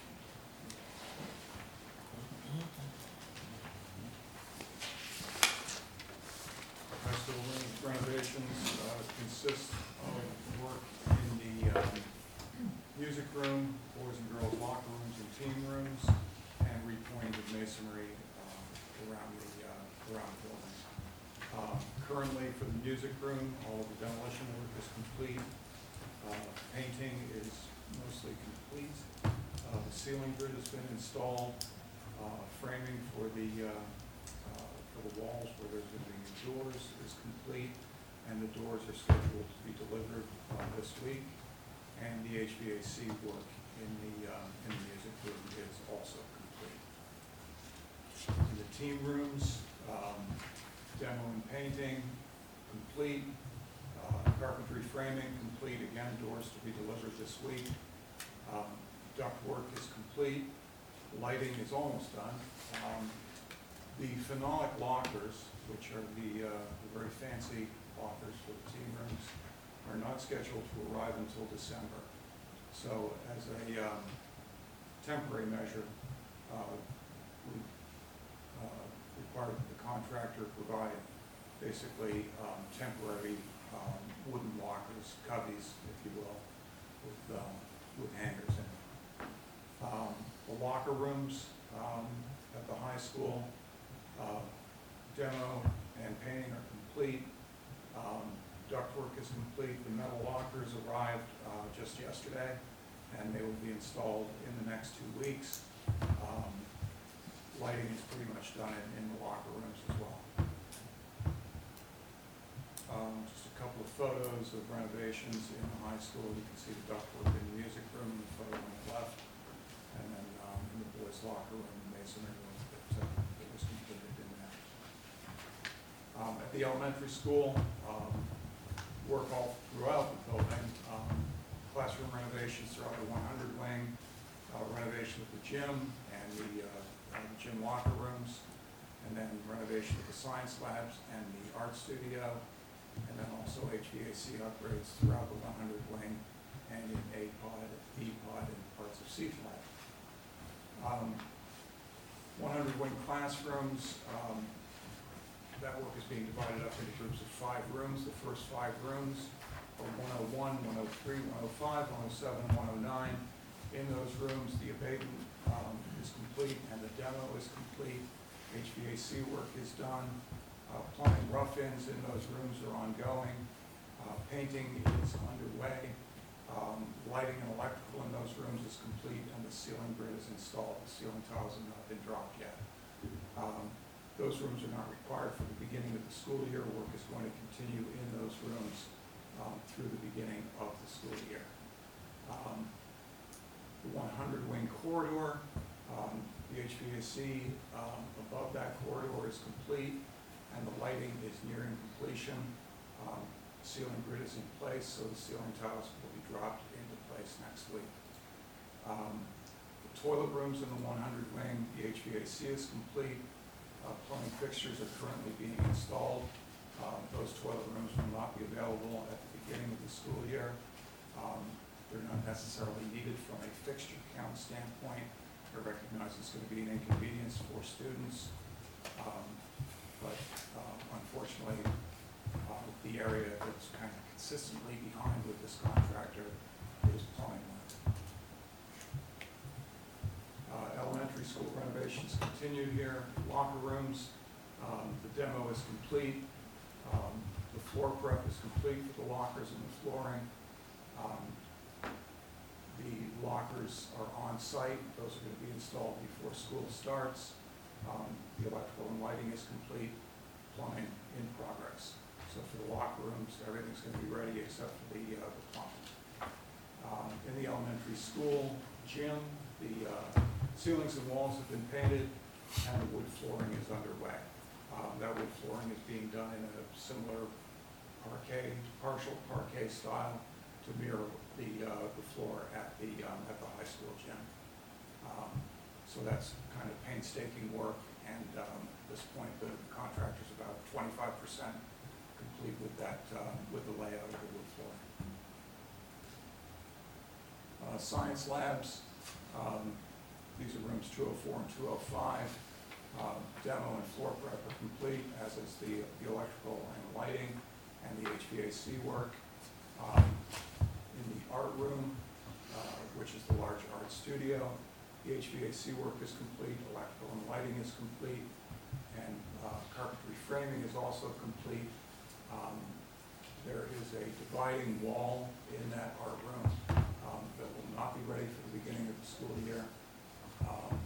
High school renovations uh, consist of work in the um, music room, boys and girls locker rooms and team rooms, and repointed masonry um, around the uh, around the building. Uh, currently, for the music room, all of the demolition work is complete. Uh, painting is mostly complete. Uh, the ceiling grid has been installed. Uh, framing for the uh, uh, for the walls where there's going to be new doors is complete, and the doors are scheduled to be delivered uh, this week. And the H V A C work in the uh, in the music room is also complete. In the team rooms, um, demo and painting complete. Uh, carpentry framing complete. Again, doors to be delivered this week. Um, duct work is complete. Lighting is almost done. Um, the phenolic lockers, which are the, uh, the very fancy lockers for the team rooms, are not scheduled to arrive until December. So as a um, temporary measure, uh, we uh, required that the contractor provide basically um, temporary um, wooden lockers, cubbies, if you will, with, um, with hangers in them. Um, the locker rooms um, at the high school, uh, demo and painting are complete. Um, ductwork is complete. The metal lockers arrived uh, just yesterday, and they will be installed in the next two weeks. Um, lighting is pretty much done in, in the locker rooms as well. Um, just a couple of photos of renovations in the high school. You can see the ductwork in the music room in the photo on the left, and then um, in the boys' locker room, the masonry room that, uh, that was completed in there. Um, at the elementary school, um, work all throughout the building. Um, classroom renovations throughout the one hundred wing, uh, renovation of the gym and the uh, uh, gym locker rooms, and then renovation of the science labs and the art studio, and then also H V A C upgrades throughout the one hundred wing and in A pod, E pod, and parts of C flat. Um, one hundred wing classrooms, um, that work is being divided up into groups of five rooms. The first five rooms are one oh one, one oh three, one oh five, one oh seven, one oh nine. In those rooms, the abatement um, is complete and the demo is complete. H V A C work is done. Uh, plumbing rough-ins in those rooms are ongoing. Uh, painting is underway. Um, lighting and electrical in those rooms is complete, and the ceiling grid is installed. The ceiling tiles have not been dropped yet. Um, those rooms are not required for the beginning of the school year. Work is going to continue in those rooms um, through the beginning of the school year. Um, the one hundred wing corridor, um, the H V A C um, above that corridor is complete, and the lighting is nearing completion. Um, ceiling grid is in place, so the ceiling tiles will be dropped into place next week. Um, the toilet rooms in the one hundred wing, the H V A C is complete. Uh, plumbing fixtures are currently being installed. Um, Those toilet rooms will not be available at the beginning of the school year. Um, They're not necessarily needed from a fixture count standpoint. I recognize it's going to be an inconvenience for students. Um, But uh, unfortunately, uh, the area that's kind of consistently behind with this contractor is plumbing work. Uh, Elementary school renovations continue here. Locker rooms, um, the demo is complete. Um, The floor prep is complete for the lockers and the flooring. Um, The lockers are on site. Those are going to be installed before school starts. Um, The electrical and lighting is complete. Plumbing in progress. So for the locker rooms, everything's going to be ready except for the, uh, the plumbing. Um, in the elementary school gym, the uh, ceilings and walls have been painted and the wood flooring is underway. Um, that wood flooring is being done in a similar parquet, partial parquet style to mirror the, uh, the floor at the, um, at the high school gym. Um, so that's kind of painstaking work, and um, at this point the contractor's about twenty-five percent complete with that, uh, with the layout of the wood flooring. Uh, science labs, um, these are rooms two oh four and two oh five. Uh, demo and floor prep are complete, as is the, the electrical and lighting and the H V A C work. Um, in the art room, uh, which is the large art studio, the H V A C work is complete, electrical and lighting is complete, and uh, carpentry framing is also complete. Um, there is a dividing wall in that art room um, that will not be ready for the beginning of the school year. Um,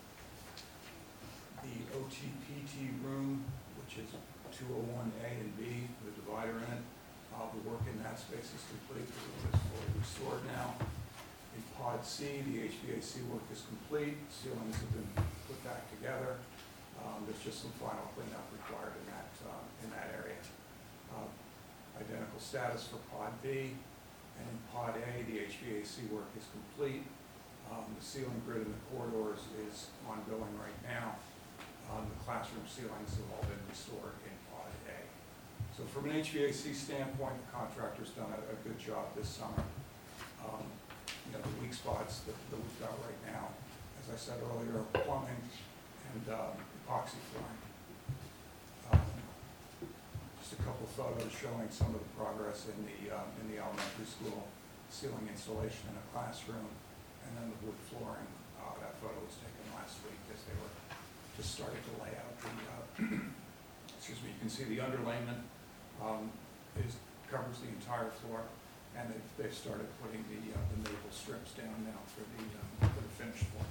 the O T P T room, which is two oh one A and B, with a divider in it, uh, the work in that space is complete. The room is fully restored now. In Pod C, the H V A C work is complete. Ceilings have been put back together. Um, there's just some final cleanup required in that, uh, in that area. Uh, identical status for Pod B. And in Pod A, the H V A C work is complete. Um, the ceiling grid in the corridors is ongoing right now. Um, the classroom ceilings have all been restored in Pod A. So from an H V A C standpoint, the contractor's done a, a good job this summer. Um, you know, the weak spots that, that we've got right now, as I said earlier, plumbing and um, epoxy flooring. Um, just a couple photos showing some of the progress in the, um, in the elementary school, ceiling installation in a classroom, and then the wood flooring. Uh, that photo was taken last week as they were just starting to lay out the, uh, excuse me, you can see the underlayment um, is, covers the entire floor. And they've, they've started putting the, uh, the maple strips down now for the, um, for the finished floor.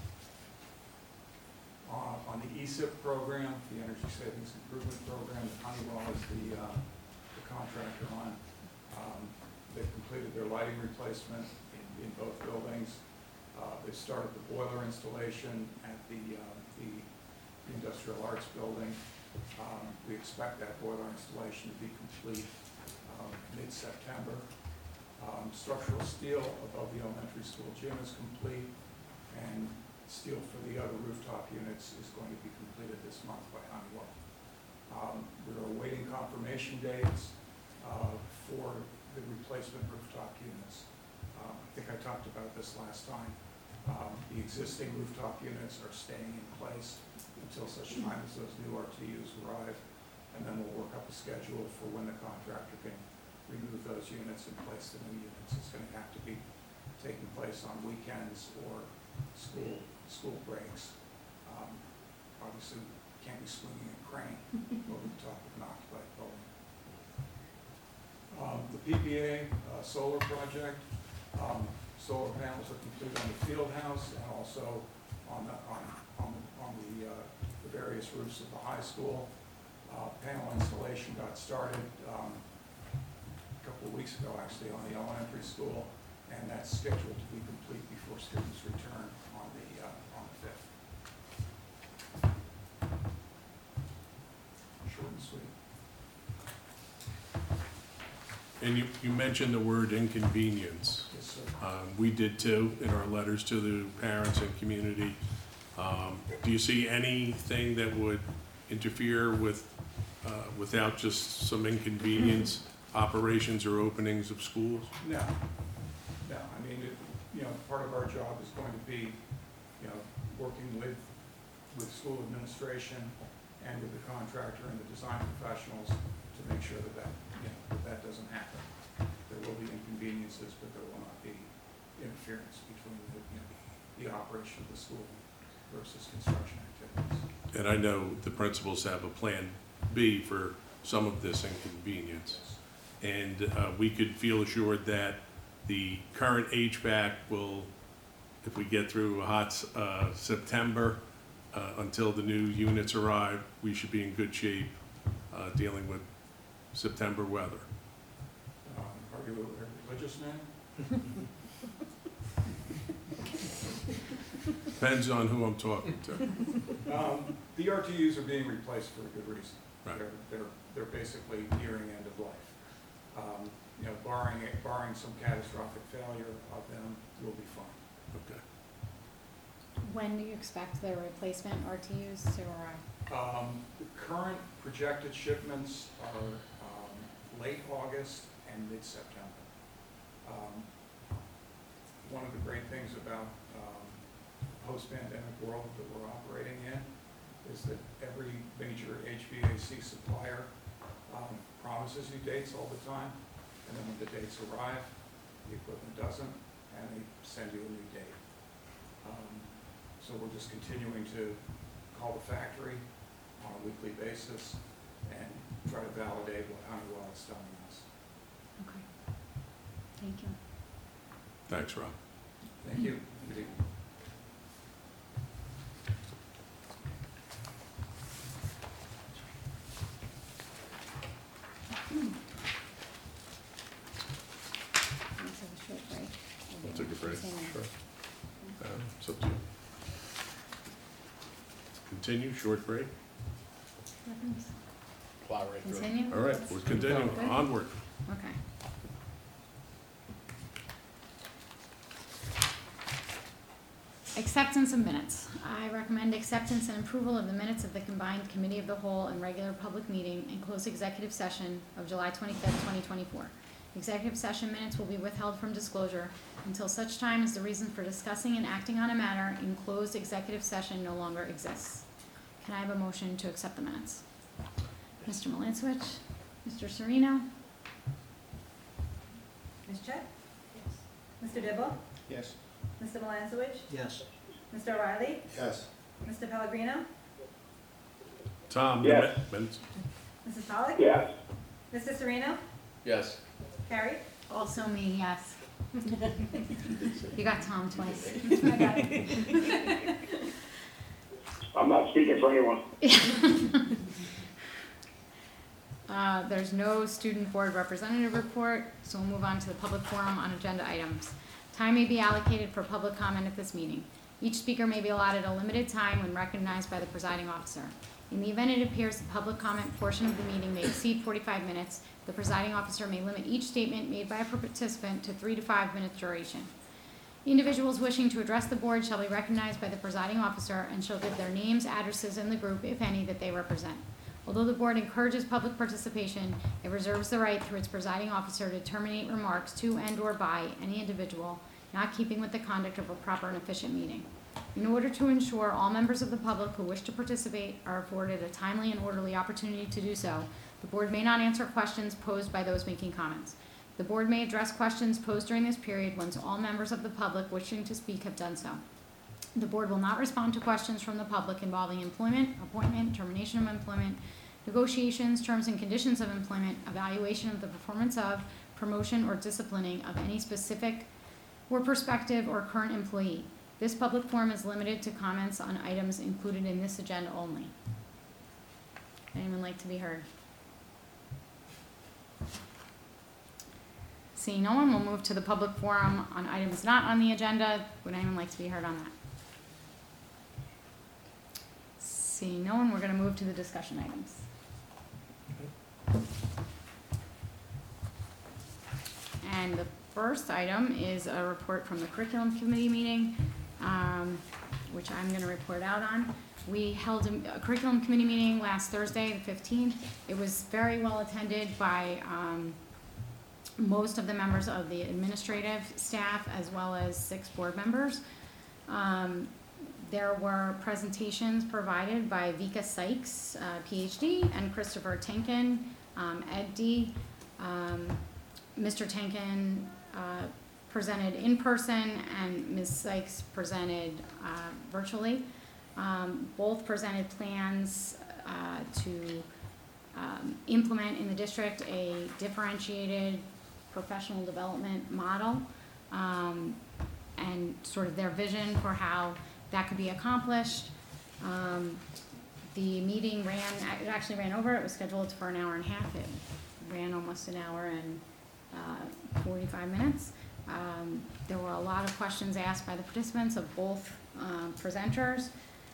Uh, on the E S I P program, the Energy Savings Improvement Program, that Honeywell is the, uh, the contractor on. Um, they've completed their lighting replacement in, in both buildings. Uh, they've started the boiler installation at the, uh, the Industrial Arts Building. Um, we expect that boiler installation to be complete um, mid-September. Um, structural steel above the elementary school gym is complete, and steel for the other rooftop units is going to be completed this month by Honeywell. Um, we're awaiting confirmation dates uh, for the replacement rooftop units. Um, I think I talked about this last time. Um, the existing rooftop units are staying in place until such time as those new R T Us arrive, and then we'll work up a schedule for when the contractor can remove those units and place the new units. It's going to have to be taking place on weekends or school school breaks. Um, obviously, can't be swinging a crane over the top of an occupied building. Um, the P P A uh, solar project, um, solar panels are complete on the field house and also on the on on the, on the, uh, the various roofs of the high school. Uh, panel installation got started. Um, a couple of weeks ago, actually, on the elementary school, and that's scheduled to be complete before students return on the uh, on the fifth. Short and sweet. And you, you mentioned the word inconvenience. Yes, sir. Um, we did too in our letters to the parents and community. Um, do you see anything that would interfere with uh, without just some inconvenience, operations or openings of schools? No, no, I mean, it, you know, part of our job is going to be, you know, working with, with school administration and with the contractor and the design professionals to make sure that that, you know, that that doesn't happen. There will be inconveniences, but there will not be interference between the, you know, the operation of the school versus construction activities. And I know the principals have a plan B for some of this inconvenience. And uh, we could feel assured that the current H V A C will, if we get through a hot uh, September, uh, until the new units arrive, we should be in good shape uh, dealing with September weather. Um, Are you a religious man? Depends on who I'm talking to. Um, the R T Us are being replaced for a good reason. Right. They're, they're, they're basically nearing end of life. Um, you know, barring, barring some catastrophic failure of them, we'll be fine. Okay. When do you expect the replacement R T Us to arrive? Um, the current projected shipments are, um, late August and mid-September. Um, one of the great things about, um, post-pandemic world that we're operating in is that every major H V A C supplier, um, promises you dates all the time, and then when the dates arrive, the equipment doesn't, and they send you a new date. Um, so we're just continuing to call the factory on a weekly basis and try to validate what Honeywell is telling us. Okay. Thank you. Thanks, Rob. Thank you. Good evening. Let's have a short break. We'll take a break. Continue. Sure. Um, It's up to you. Continue, short break. Plow right through it. Continue? All right, we're continuing, Good. onward. Okay. Acceptance of minutes. I recommend acceptance and approval of the minutes of the combined committee of the whole and regular public meeting and closed executive session of July twenty-fifth, twenty twenty-four. Executive session minutes will be withheld from disclosure until such time as the reason for discussing and acting on a matter in closed executive session no longer exists. Can I have a motion to accept the minutes? Mister Malinswitch? Mister Sereno? Miz Chet? Yes. Mister Dibble? Yes. Mister Melanzowitz? Yes. Mister Riley? Yes. Mister Pellegrino? Tom? Yes. minutes? Missus Pollock? Yes. Mister Sereno? Yes. Carrie? Also me, yes. You got Tom twice. I got it. I'm not speaking for anyone. Uh, there's no student board representative report, so we'll move on to the public forum on agenda items. Time may be allocated for public comment at this meeting. Each speaker may be allotted a limited time when recognized by the presiding officer. In the event it appears the public comment portion of the meeting may exceed forty-five minutes, the presiding officer may limit each statement made by a participant to three to five minutes duration. Individuals wishing to address the board shall be recognized by the presiding officer and shall give their names, addresses, and the group, if any, that they represent. Although the board encourages public participation, it reserves the right through its presiding officer to terminate remarks to and/or by any individual not keeping with the conduct of a proper and efficient meeting. In order to ensure all members of the public who wish to participate are afforded a timely and orderly opportunity to do so, the board may not answer questions posed by those making comments. The board may address questions posed during this period once all members of the public wishing to speak have done so. The board will not respond to questions from the public involving employment, appointment, termination of employment, negotiations, terms and conditions of employment, evaluation of the performance of, promotion, or disciplining of any specific or prospective or current employee. This public forum is limited to comments on items included in this agenda only. Anyone like to be heard? Seeing no one, we'll move to the public forum on items not on the agenda. Would anyone like to be heard on that? Seeing no one, we're going to move to the discussion items. And the first item is a report from the curriculum committee meeting, um, which I'm going to report out on. We held a a curriculum committee meeting last Thursday, the fifteenth. It was very well attended by um, most of the members of the administrative staff as well as six board members. Um, There were presentations provided by Vika Sykes, uh, P H D, and Christopher Tenkin, um, Ed D. Um, Mister Tenkin uh, presented in person and Miz Sykes presented uh, virtually. Um, both presented plans uh, to um, implement in the district a differentiated professional development model, um, and sort of their vision for how that could be accomplished. Um, the meeting ran, it actually ran over, it was scheduled for an hour and a half, it ran almost an hour and uh, forty-five minutes. Um, there were a lot of questions asked by the participants of both um, presenters.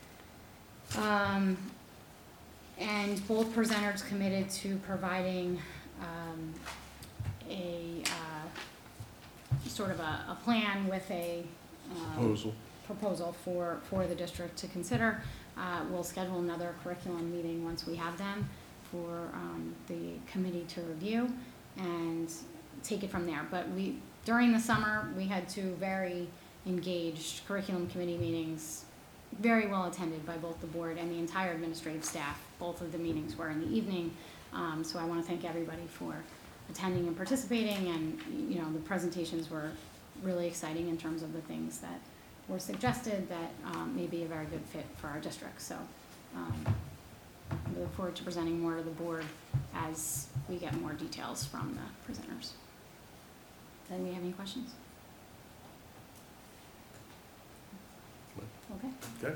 Um, and both presenters committed to providing um, a uh, sort of a, a plan with a um, Proposal. proposal for, for the district to consider. Uh, we'll schedule another curriculum meeting once we have them for um, the committee to review and take it from there. But we, during the summer, we had two very engaged curriculum committee meetings, very well attended by both the board and the entire administrative staff. Both of the meetings were in the evening, um, so I want to thank everybody for attending and participating, and you know, the presentations were really exciting in terms of the things that were suggested that um, may be a very good fit for our district. So um, we look forward to presenting more to the board as we get more details from the presenters. Does anybody have any questions? Okay. Okay.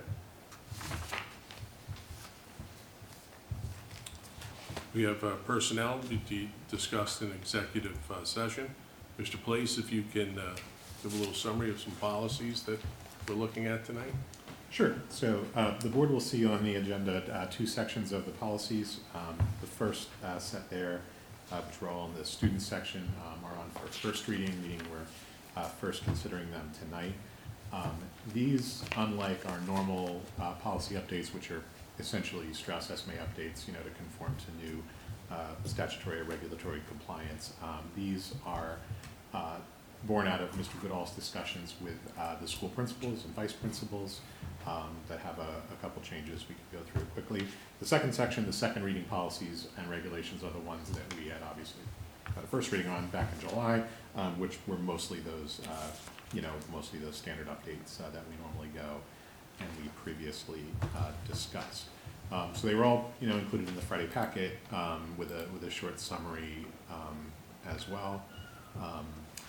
We have uh, personnel to be discussed in executive uh, session. Mister Place, if you can uh, give a little summary of some policies that we're looking at tonight. Sure. So uh, the board will see on the agenda uh, two sections of the policies. Um, the first uh, set there, uh, which are all in the student section, um, are on for first reading, meaning we're uh, first considering them tonight. Um, these, unlike our normal uh, policy updates, which are essentially Strauss-Esme updates, you know, to conform to new uh, statutory or regulatory compliance, um, these are uh, born out of Mister Goodall's discussions with uh, the school principals and vice principals um, that have a, a couple changes we could go through quickly. The second section, the second reading policies and regulations, are the ones that we had obviously had a first reading on back in July, um, which were mostly those, uh, you know, mostly those standard updates uh, that we normally go and we previously uh, discussed. Um, so they were all, you know, included in the Friday packet um, with a with a short summary um, as well. Um,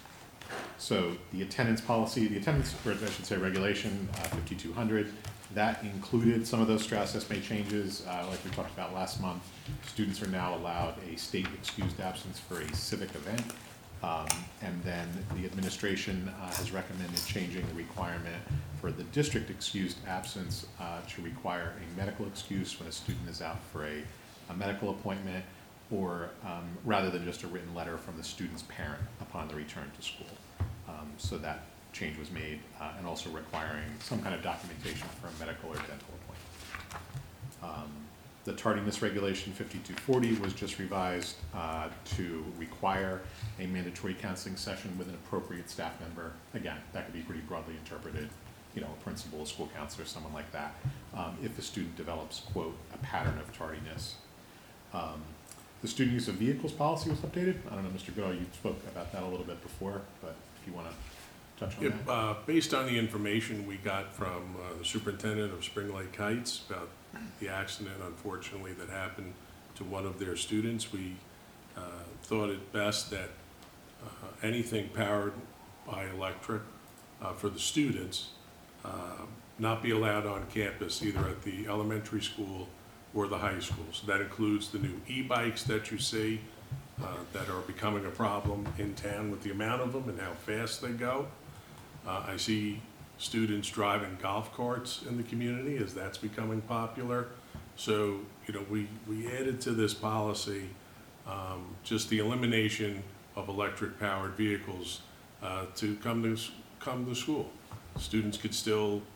So the attendance policy, the attendance, or I should say regulation, uh, fifty-two hundred, that included some of those Strauss-Esme changes. Uh, like we talked about last month, students are now allowed a state excused absence for a civic event. Um, and then the administration uh, has recommended changing the requirement for the district excused absence uh, to require a medical excuse when a student is out for a, a medical appointment, or um, rather than just a written letter from the student's parent upon the return to school. Um, so that change was made, uh, and also requiring some kind of documentation for a medical or dental appointment. Um, the tardiness regulation fifty-two forty was just revised uh, to require a mandatory counseling session with an appropriate staff member. Again, that could be pretty broadly interpreted, you know, a principal, a school counselor, someone like that, um, if the student develops, quote, a pattern of tardiness. Um, The student use of vehicles policy was updated. I don't know, Mister Goodall, you spoke about that a little bit before, but if you want to touch on If, that. uh, based on the information we got from uh, the superintendent of Spring Lake Heights about the accident, unfortunately, that happened to one of their students, we uh, thought it best that uh, anything powered by electric uh, for the students uh, not be allowed on campus, either at the elementary school or the high school. So that includes the new e-bikes that you see uh, that are becoming a problem in town with the amount of them and how fast they go. Uh, I see students driving golf carts in the community as that's becoming popular. So, you know, we, we added to this policy um, just the elimination of electric powered vehicles uh, to come to, come to school. Students could still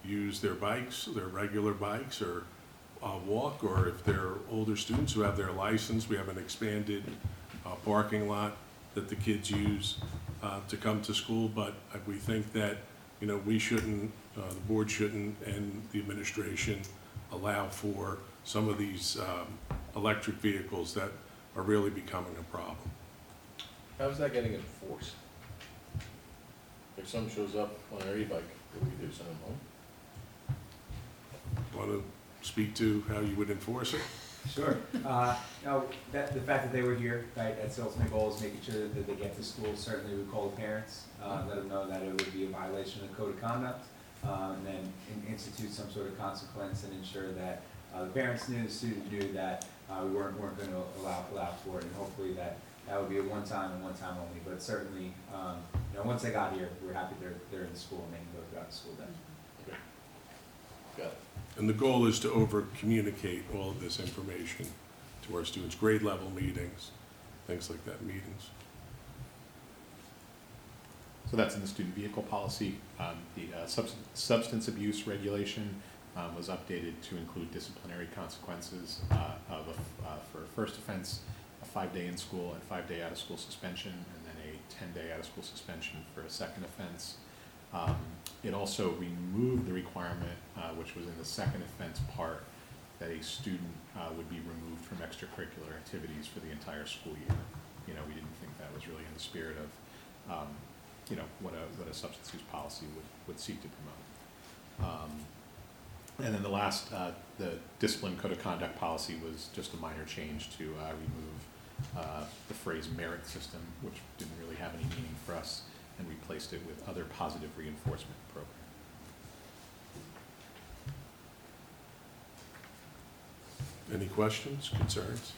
use their bikes, their regular bikes, or uh, walk, or if they're older students who have their license, we have an expanded uh, parking lot that the kids use uh, to come to school. But we think that, you know, we shouldn't, uh, the board shouldn't, and the administration allow for some of these um, electric vehicles that are really becoming a problem. How's that getting enforced? If someone shows up on their e-bike, what do we do, send them home? Want to speak to how you would enforce it? Sure. Uh, no, that, the fact that they were here, right, that's the ultimate goal, is making sure that they get to school. Certainly we call the parents, uh, let them know that it would be a violation of the code of conduct, uh, and then in, institute some sort of consequence and ensure that uh, the parents knew, the student knew that uh, we weren't, weren't going to allow, allow for it, and hopefully that, that would be a one-time and one-time only. But certainly, um, you know, once they got here, we're happy they're, they're in the school and they can go throughout the school day. Got it. And the goal is to over-communicate all of this information to our students, grade level meetings, things like that, meetings. So that's in the student vehicle policy. Um, the uh, substance, substance abuse regulation um, was updated to include disciplinary consequences uh, of a, uh, for a first offense, a five-day in-school and five-day out-of-school suspension, and then a ten-day out-of-school suspension for a second offense. Um, it also removed the requirement, uh, which was in the second offense part, that a student uh, would be removed from extracurricular activities for the entire school year. You know, we didn't think that was really in the spirit of, um, you know, what a what a substance use policy would, would seek to promote. Um, and then the last, uh, the discipline code of conduct policy was just a minor change to uh, remove uh, the phrase merit system, which didn't really have any meaning for us, and replaced it with other positive reinforcement program. Any questions, concerns?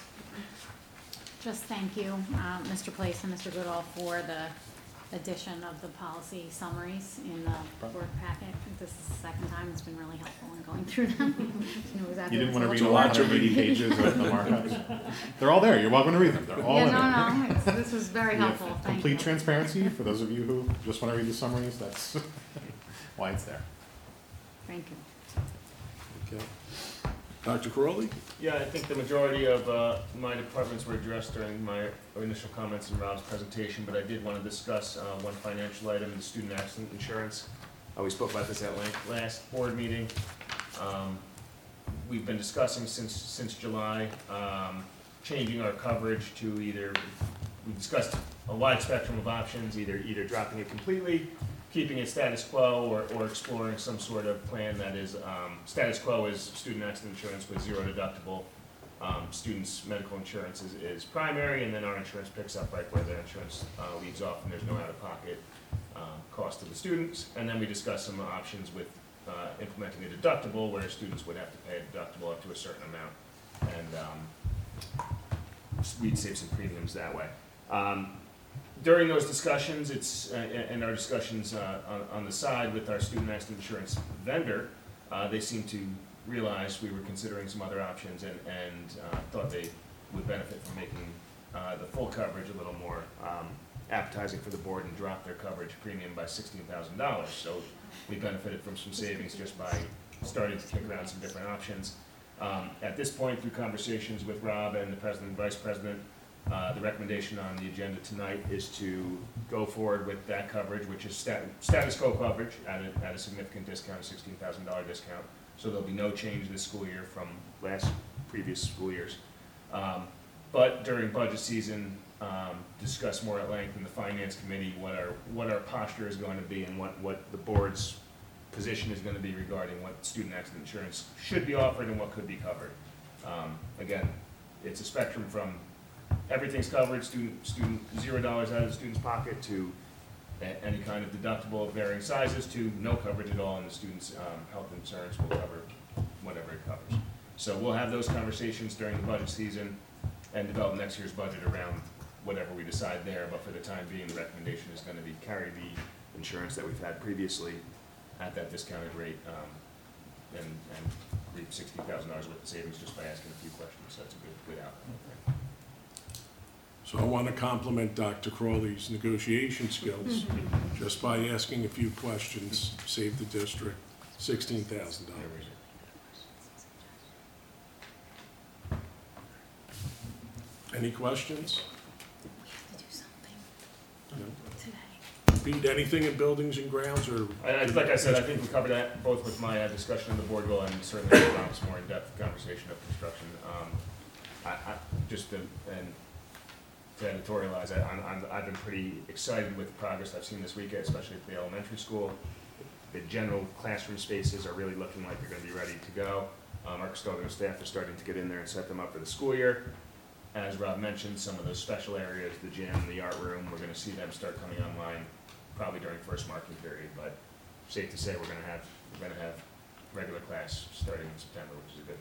Just thank you, uh, Mister Place and Mister Goodall, for the addition of the policy summaries in the board packet. I think this is the second time. It's been really helpful in going through them. You know exactly You didn't want to what's read what all you one hundred eighty pages of the markups? They're all there. You're welcome to read them. They're all in there. Yeah, no, no, it's, this was very We have helpful. Thank complete you. transparency for those of you who just want to read the summaries. That's why it's there. Thank you. Okay. Doctor Crowley? Yeah, I think the majority of uh, my departments were addressed during my initial comments in Rob's presentation, but I did want to discuss uh, one financial item, the student accident insurance. Uh, we spoke about this at length last board meeting. Um, we've been discussing since since July, um, changing our coverage to either, we discussed a wide spectrum of options, either either dropping it completely, keeping it status quo, or, or exploring some sort of plan that is, um, status quo is student accident insurance with zero deductible. Um, students' medical insurance is, is primary, and then our insurance picks up right where their insurance uh, leaves off, and there's no out-of-pocket uh, cost to the students. And then we discussed some options with uh, implementing a deductible, where students would have to pay a deductible up to a certain amount, and um, we'd save some premiums that way. Um, During those discussions, it's, uh, and our discussions uh, on, on the side with our student accident insurance vendor, uh, they seemed to realize we were considering some other options, and, and uh, thought they would benefit from making uh, the full coverage a little more um, appetizing for the board, and drop their coverage premium by sixteen thousand dollars. So we benefited from some savings just by starting to kick around some different options. Um, At this point, through conversations with Rob and the president and vice president, Uh, the recommendation on the agenda tonight is to go forward with that coverage, which is stat status quo coverage at a, at a significant discount, a sixteen thousand dollar discount. So there'll be no change this school year from last, previous school years. Um, but during budget season, um, discuss more at length in the finance committee what our, what our posture is going to be, and what, what the board's position is going to be regarding what student accident insurance should be offered and what could be covered. Um, again, it's a spectrum from everything's covered, student, student, zero dollars out of the student's pocket, to a, any kind of deductible of varying sizes, to no coverage at all, and the student's um, health insurance will cover whatever it covers. So we'll have those conversations during the budget season and develop next year's budget around whatever we decide there, but for the time being, the recommendation is going to be carry the insurance that we've had previously at that discounted rate, um, and, and reap sixty thousand dollars worth of savings just by asking a few questions. So that's a good, good outcome. So I want to compliment Doctor Crowley's negotiation skills. Just by asking a few questions, saved the district sixteen thousand dollars. Any questions? No? Pete, anything in buildings and grounds, or? I, I, like I said, I think we covered that both with my uh, discussion of the board will and certainly with Tom's more in-depth conversation of construction. Um, I, I, just to, and to editorialize, I, I'm, I'm, I've been pretty excited with the progress I've seen this weekend, especially at the elementary school. The general classroom spaces are really looking like they're gonna be ready to go. Um, our custodial staff is starting to get in there and set them up for the school year. As Rob mentioned, some of those special areas, the gym, the art room, we're gonna see them start coming online probably during first marking period, but safe to say we're gonna have, we're gonna have regular class starting in September, which is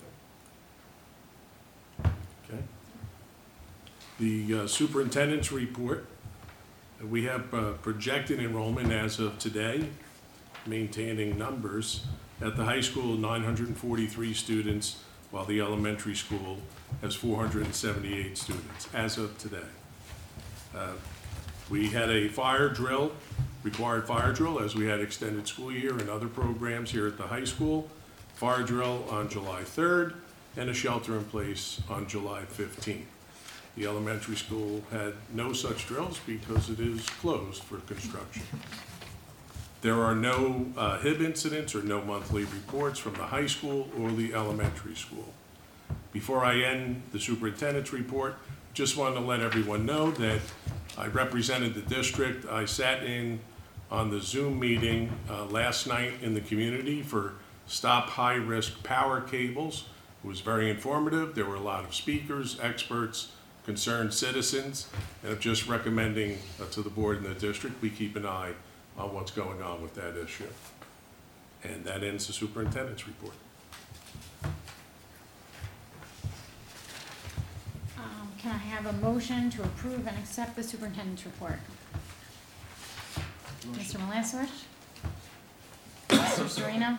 a good thing. Okay. The uh, superintendent's report, we have uh, projected enrollment as of today, maintaining numbers. At the high school, nine hundred forty-three students, while the elementary school has four hundred seventy-eight students as of today. Uh, We had a fire drill, required fire drill, as we had extended school year and other programs here at the high school. Fire drill on July third, and a shelter in place on July fifteenth. The elementary school had no such drills because it is closed for construction. There are no uh, H I B incidents or no monthly reports from the high school or the elementary school. Before I end the superintendent's report, just wanted to let everyone know that I represented the district. I sat in on the Zoom meeting uh, last night in the community for Stop High Risk Power Cables. It was very informative. There were a lot of speakers, experts, concerned citizens, and I'm just recommending uh, to the board and the district, we keep an eye on what's going on with that issue. And that ends the superintendent's report. Um, can I have a motion to approve and accept the superintendent's report? Mister Malasowicz? Mister Sereno?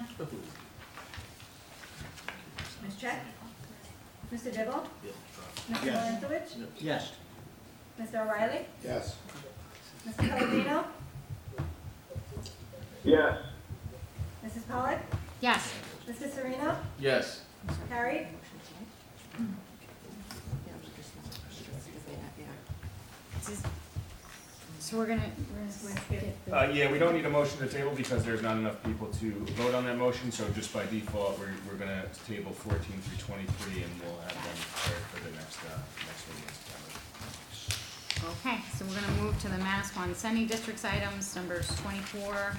Miz Check? Mister Dibble? Mister Melantovich? Yes. Mister O'Reilly? Yes. Mister Pellegrino? Yes. Missus Pollock? Yes. Mister Sereno? Yes. Carried. So we're gonna, we're gonna skip the. Uh, yeah, we don't need a motion to table because there's not enough people to vote on that motion, so just by default, we're, we're gonna table fourteen through twenty-three, and we'll have them prepared for the next, uh, next meeting in September. Okay, so we're gonna move to the Manasquan Sunny Districts items, numbers twenty-four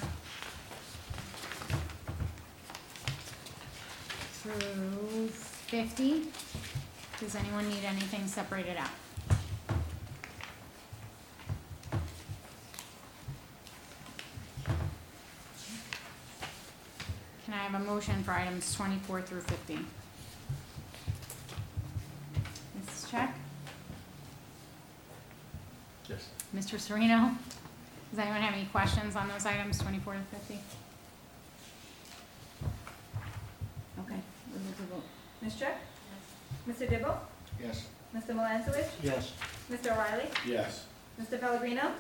through fifty. Does anyone need anything separated out? Can I have a motion for items twenty-four through fifty? Missus Check? Yes. Mister Sereno? Does anyone have any questions on those items, twenty-four to fifty? Okay, we're good to vote. Miz Check? Mister Dibble? Yes. Mister Melantovich? Yes. Mister O'Reilly? Yes. Mister Pellegrino?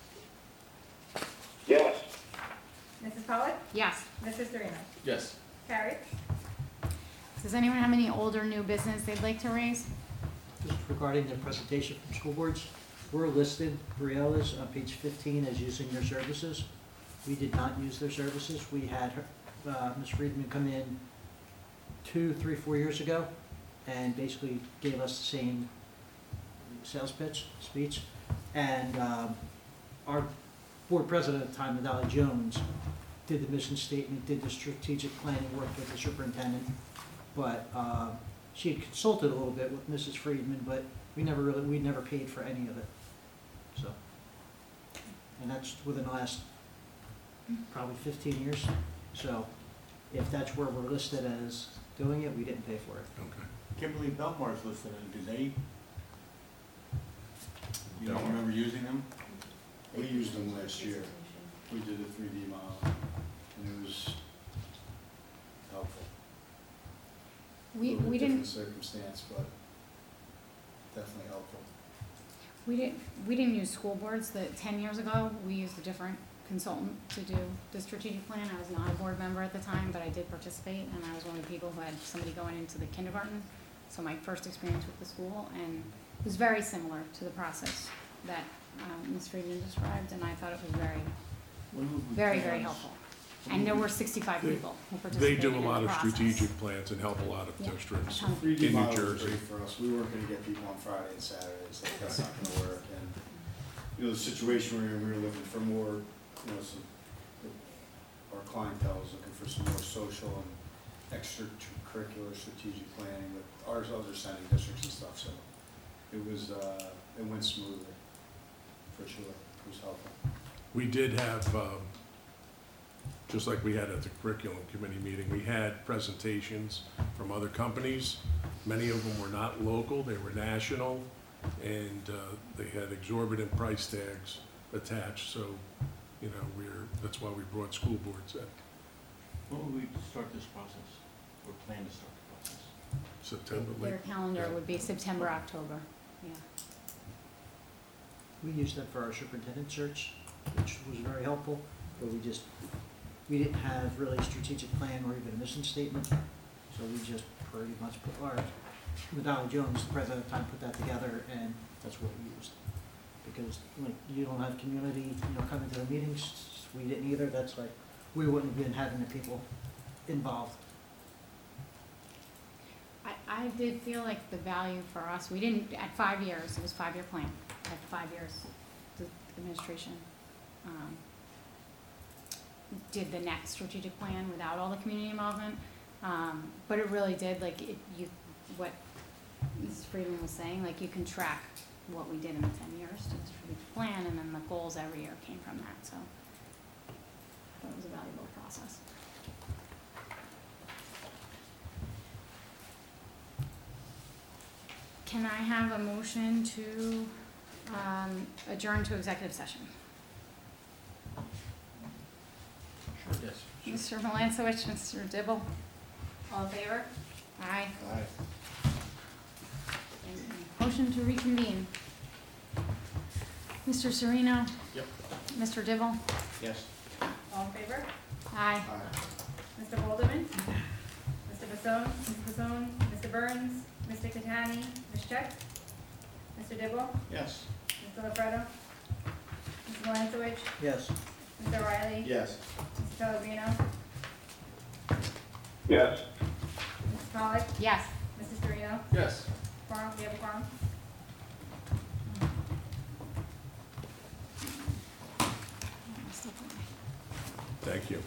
Yes. Missus Pollock? Yes. Mister Sereno? Yes. Carried. Does anyone have any old or new business they'd like to raise? Just regarding the presentation from school boards, we're listed, Brielle is, on page fifteen as using their services. We did not use their services. We had her, uh, Miz Friedman come in two, three, four years ago and basically gave us the same sales pitch, speech. And um, our board president at the time, Natalie Jones, did the mission statement, did the strategic planning, worked with the superintendent. But uh, she had consulted a little bit with Missus Friedman, but we never really, we never paid for any of it. So, and that's within the last probably fifteen years. So, if that's where we're listed as doing it, we didn't pay for it. Okay. Kimberly Belmar's listed, and do they, you don't remember using them? We used them last year. We did a three D model, and it was helpful. We, A little we bit didn't, different circumstance, but definitely helpful. we didn't, we didn't use school boards, the, ten years ago, we used a different consultant to do the strategic plan. I was not a board member at the time, but I did participate, and I was one of the people who had somebody going into the kindergarten. So my first experience with the school, and it was very similar to the process that um, Miz Friedman described, and I thought it was very, very, very helpful. And there were sixty-five They- people who They participated do in a the lot of process. strategic plans and help a lot of Yeah, districts a ton of three D in New model was Jersey. great for us. We weren't gonna get people on Friday and Saturdays, like, that's not gonna work. And, you know, the situation we were in, we were looking for more, you know, some, our clientele was looking for some more social and extracurricular strategic planning with ours, other sending districts and stuff, so it was, uh, it went smoothly, for sure. It was helpful. We did have, um, just like we had at the curriculum committee meeting, we had presentations from other companies. Many of them were not local, they were national, and uh, they had exorbitant price tags attached, so, you know, we're, that's why we brought school boards in. When will we start this process, or plan to start the process? September, Their late. calendar would be September, October, yeah. We used that for our superintendent search, which was very helpful, but we just, we didn't have really a strategic plan or even a mission statement. So we just pretty much put our, Madonna Jones, the president at the time, put that together, and that's what we used. Because like, you don't have community, you know, coming to the meetings, we didn't either, that's like, we wouldn't have been having the people involved. I, I did feel like the value for us, we didn't, at five years, it was a five-year plan, at five years, the administration, um, did the next strategic plan without all the community involvement, um, but it really did, like, it, you, what Missus Friedman was saying, like, you can track what we did in the ten years to the strategic plan, and then the goals every year came from that, so that was a valuable process. Can I have a motion to um, adjourn to executive session? Yes. Mister Melanowitz, Mister Dibble? All in favor? Aye. Aye. Motion to reconvene. Mister Sereno? Yep. Mister Dibble? Yes. All in favor? Aye. Aye. Mister Holdeman? Mister Basone? Mister Basone? Mister Burns? Mister Catani? Miz Check? Mister Dibble? Yes. Mister LaFredo? Mister Melanowitz? Yes. Mister Riley? Yes. Mister Pellegrino? Yes. Missus Pollak? Yes. Missus Sereno? Yes. Quorum, we have a quorum? Thank you.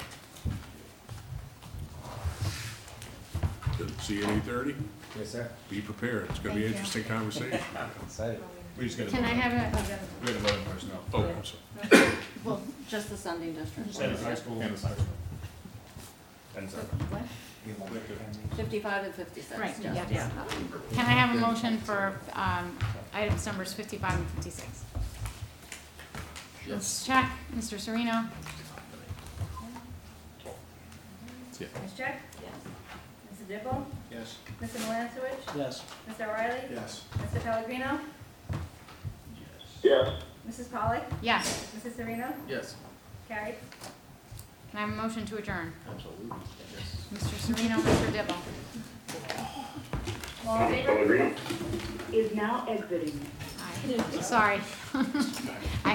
Good to see you at eight thirty. Yes, sir. Be prepared, it's gonna be an Thank you. interesting conversation. Excited. We just gotta. Can I have a, We gotta vote on personnel. Oh, I'm sorry. Well, just the Sunday district. Send high school. And the high school. And so. what? Fifty-five and fifty-six. Right, yeah, yeah. Can I have a motion for um, items numbers fifty-five and fifty-six? Miz Check, Mister Sereno? Miz Check? Yes. Mister Dibble? Yes. Mister Melanowitz? Yes. Mister Riley? Yes. Mister Pellegrino? Yes. Missus Pollak? Yes. Missus Sereno? Yes. Carried. Can I have a motion to adjourn? Absolutely. Yes. Mister Sereno, Mister Dibble? All in favor? Is now exiting. Aye. Sorry. I